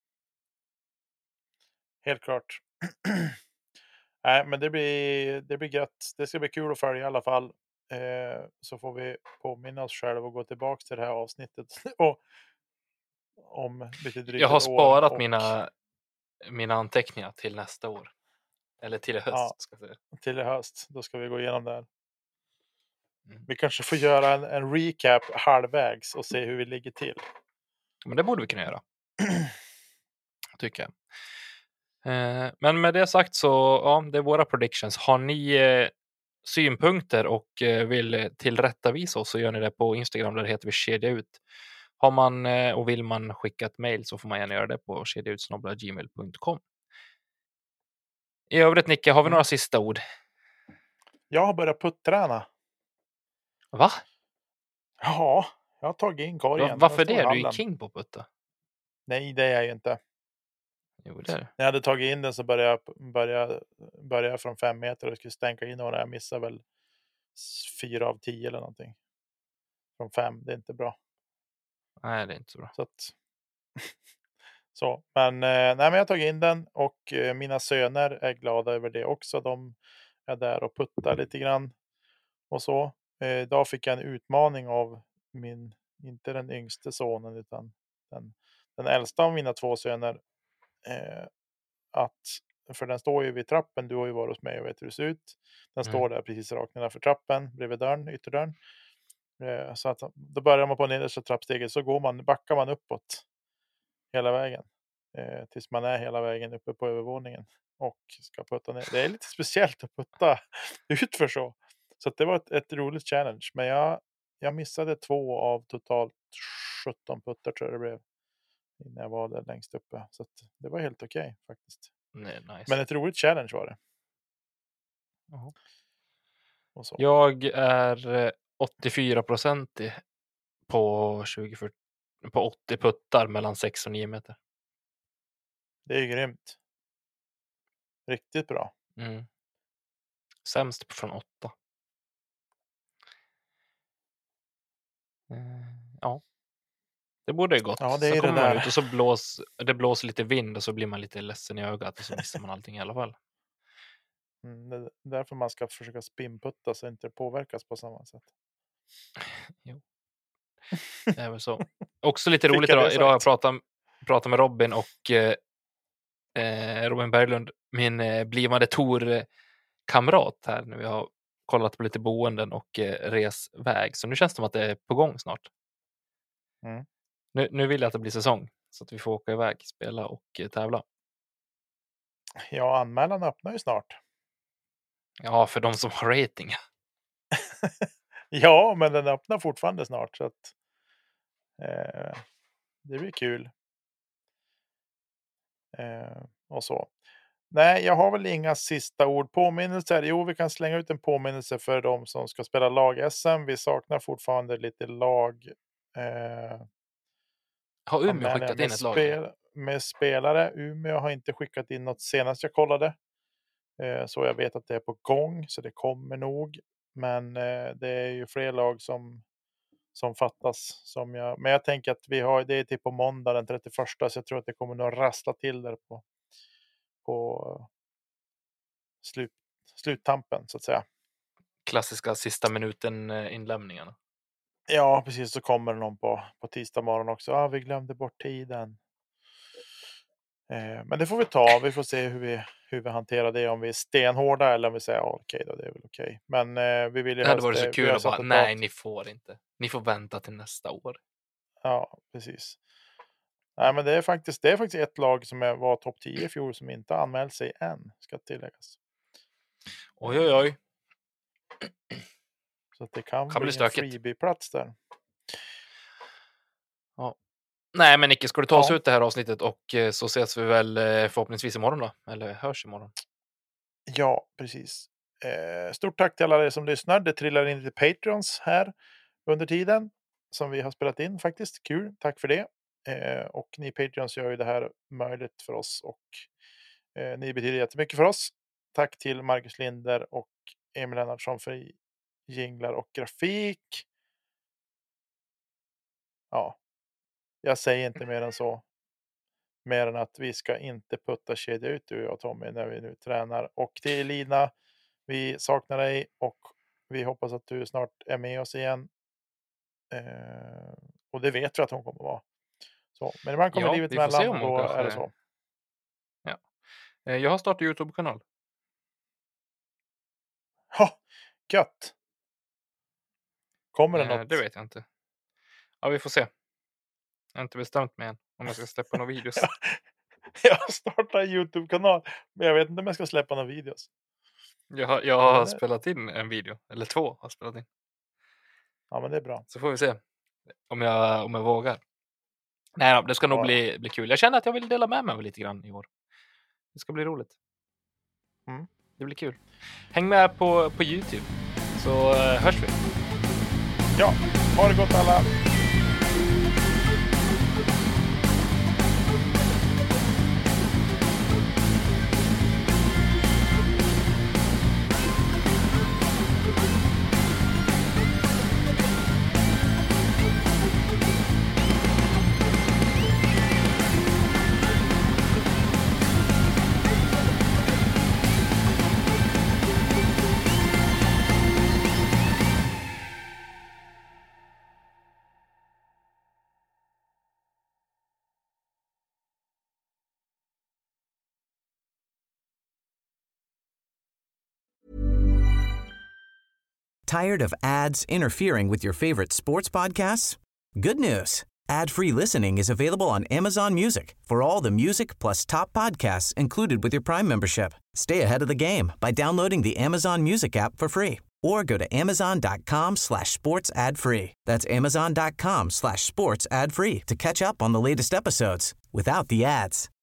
Helt klart. Nej, men det blir, det blir gött. Det ska bli kul att följa i alla fall. Eh, så får vi påminna oss själva och gå tillbaka till det här avsnittet. och, om lite drygt Jag har ett år sparat och, mina, mina anteckningar till nästa år. Eller till i höst. Ja. Ska jag säga. till i höst. Då ska vi gå igenom det här. Mm. Vi kanske får göra en, en recap halvvägs och se hur vi ligger till. Men det borde vi kunna göra. Tycker jag. Eh, men med det sagt så, ja, det är våra predictions. Har ni eh, synpunkter och eh, vill tillrättavisa oss så gör ni det på Instagram, där heter vi kedja ut. Har man eh, och vill man skicka ett mejl så får man gärna göra det på kedjaut snabel-a gmail punkt com. I övrigt, Nicke, har vi Mm. några sista ord? Jag har börjat putträna. Va? Ja, jag har tagit in korgen. Va- Varför Den står i det? Du är hallen. king på putta. Nej, det är jag ju inte. Jo, det är. När jag hade tagit in den så började jag började, började jag från fem meter och skulle stänka in några. Jag missade väl fyra av tio eller någonting. Från fem, det är inte bra. Nej, det är inte så bra. Så att... så, men, eh, nej, men jag har tagit in den och eh, mina söner är glada över det också. De är där och puttar lite grann och så. Eh, idag fick jag en utmaning av min, inte den yngste sonen utan den, den äldsta av mina två söner. Eh, att, för den står ju vid trappen, du har ju varit hos mig och vet hur det ser ut. Den Mm. står där precis rakt nedanför trappen, bredvid dörren, ytterdörren. Eh, så att då börjar man på nedersta trappsteget, så går man, backar man uppåt hela vägen. Eh, tills man är hela vägen uppe på övervåningen och ska putta ner. Det är lite speciellt att putta utför så. Så att det var ett, ett roligt challenge. Men jag, jag missade två av totalt sjutton puttar tror jag det blev. När jag var där längst uppe. Så att det var helt okej okay, faktiskt. Nej, nice. Men ett roligt challenge var det. Jaha. Och så. Jag är eh, åttiofyra procent på tjugo fyrtio, på åttio puttar mellan sex och nio meter. Det är ju grymt. Riktigt bra. Mm. Sämst från åtta. Eh, ja. Det borde ju gått. Ja, det är så det kommer man där. ut och så blås, det blåser lite vind och så blir man lite ledsen i ögat och så missar man allting i alla fall. Mm, det är därför man ska försöka spinputta så inte det påverkas på samma sätt. Jo. Det är väl så. Också lite Fick roligt jag det idag. Idag har jag sagt? pratat, pratat med Robin och eh, eh, Robin Berglund, min eh, blivande Tor-kamrat här när vi har kollat på lite boenden och eh, resväg. Så nu känns det som att det är på gång snart. Mm. Nu, nu vill jag att det blir säsong så att vi får åka iväg, spela och eh, tävla. Ja, anmälan öppnar ju snart. Ja, för de som har rating. Ja, men den öppnar fortfarande snart så att eh, det blir kul. Eh, och så. Nej, jag har väl inga sista ord. Påminnelser. Jo, vi kan slänga ut en påminnelse för de som ska spela lag-S M. Vi saknar fortfarande lite lag. Eh, Har Umeå anmälningar skickat med in ett lag? spel, med spelare. Umeå har inte skickat in något senast jag kollade. Eh, så jag vet att det är på gång, så det kommer nog. Men eh, det är ju fler lag som, som fattas. Som jag, men jag tänker att vi har, det är typ på måndag den trettioförsta, så jag tror att det kommer nog rassla till där på, på slut, sluttampen så att säga. Klassiska sista minuten eh, inlämningarna. Ja, precis. Så kommer det någon på, på tisdag morgon också. Ah, vi glömde bort tiden. Eh, men det får vi ta. Vi får se hur vi, hur vi hanterar det. Om vi är stenhårda eller om vi säger ah, okej då, det är väl okej. Men eh, vi vill ju Det hade helst, varit så vi kul har att satt bara, ett nej, dat- ni får inte. Ni får vänta till nästa år. Ja, precis. Nej, men det är faktiskt, det är faktiskt ett lag som är, var topp tio i fjol som inte har anmält sig än, ska tilläggas. Oj, oj, oj. Så att det kan, Kan bli bli en stökigt. freebie-plats där. Ja. Nej, men Nicke, ska du ta oss Ja. ut det här avsnittet och eh, så ses vi väl eh, förhoppningsvis imorgon då? Eller hörs imorgon? Ja, precis. Eh, stort tack till alla er som lyssnar. Det trillar in lite Patreons här under tiden som vi har spelat in faktiskt. Kul, tack för det. Eh, och ni Patreons gör ju det här möjligt för oss och eh, ni betyder jättemycket för oss. Tack till Marcus Linder och Emil Lennartsson för jinglar och grafik. Ja, jag säger inte mer än så. Mer än att vi ska inte putta kedja ut, du och Tommy, när vi nu tränar. Och till Elina, vi saknar dig och vi hoppas att du snart är med oss igen. Eh, och det vet vi att hon kommer vara. Så, men ibland kommer Ja, livet vi får se emellan om och hon då kanske- är det så. Ja. Eh, jag har startat YouTube-kanal. Ha, gött! Kommer det Eh, något? det vet jag inte. Ja, vi får se. Jag har inte bestämt mig än om jag ska släppa några videos. Ja. Jag startar en YouTube-kanal, men jag vet inte om jag ska släppa några videos. Jag har, jag Ja, har det- spelat in en video, eller två har jag spelat in. Ja, men det är bra. Så får vi se om jag, om jag vågar. Nej då, det ska nog Ja, bli, bli kul. Jag känner att jag vill dela med mig av lite grann i år. Det ska bli roligt. Mm. Det blir kul. Häng med på, på YouTube så eh, hörs vi. Ja, ha det gott alla! Tired of ads interfering with your favorite sports podcasts? Good news. Ad-free listening is available on Amazon Music for all the music plus top podcasts included with your Prime membership. Stay ahead of the game by downloading the Amazon Music app for free or go to amazon.com slash sports ad free. That's amazon.com slash sports ad free to catch up on the latest episodes without the ads.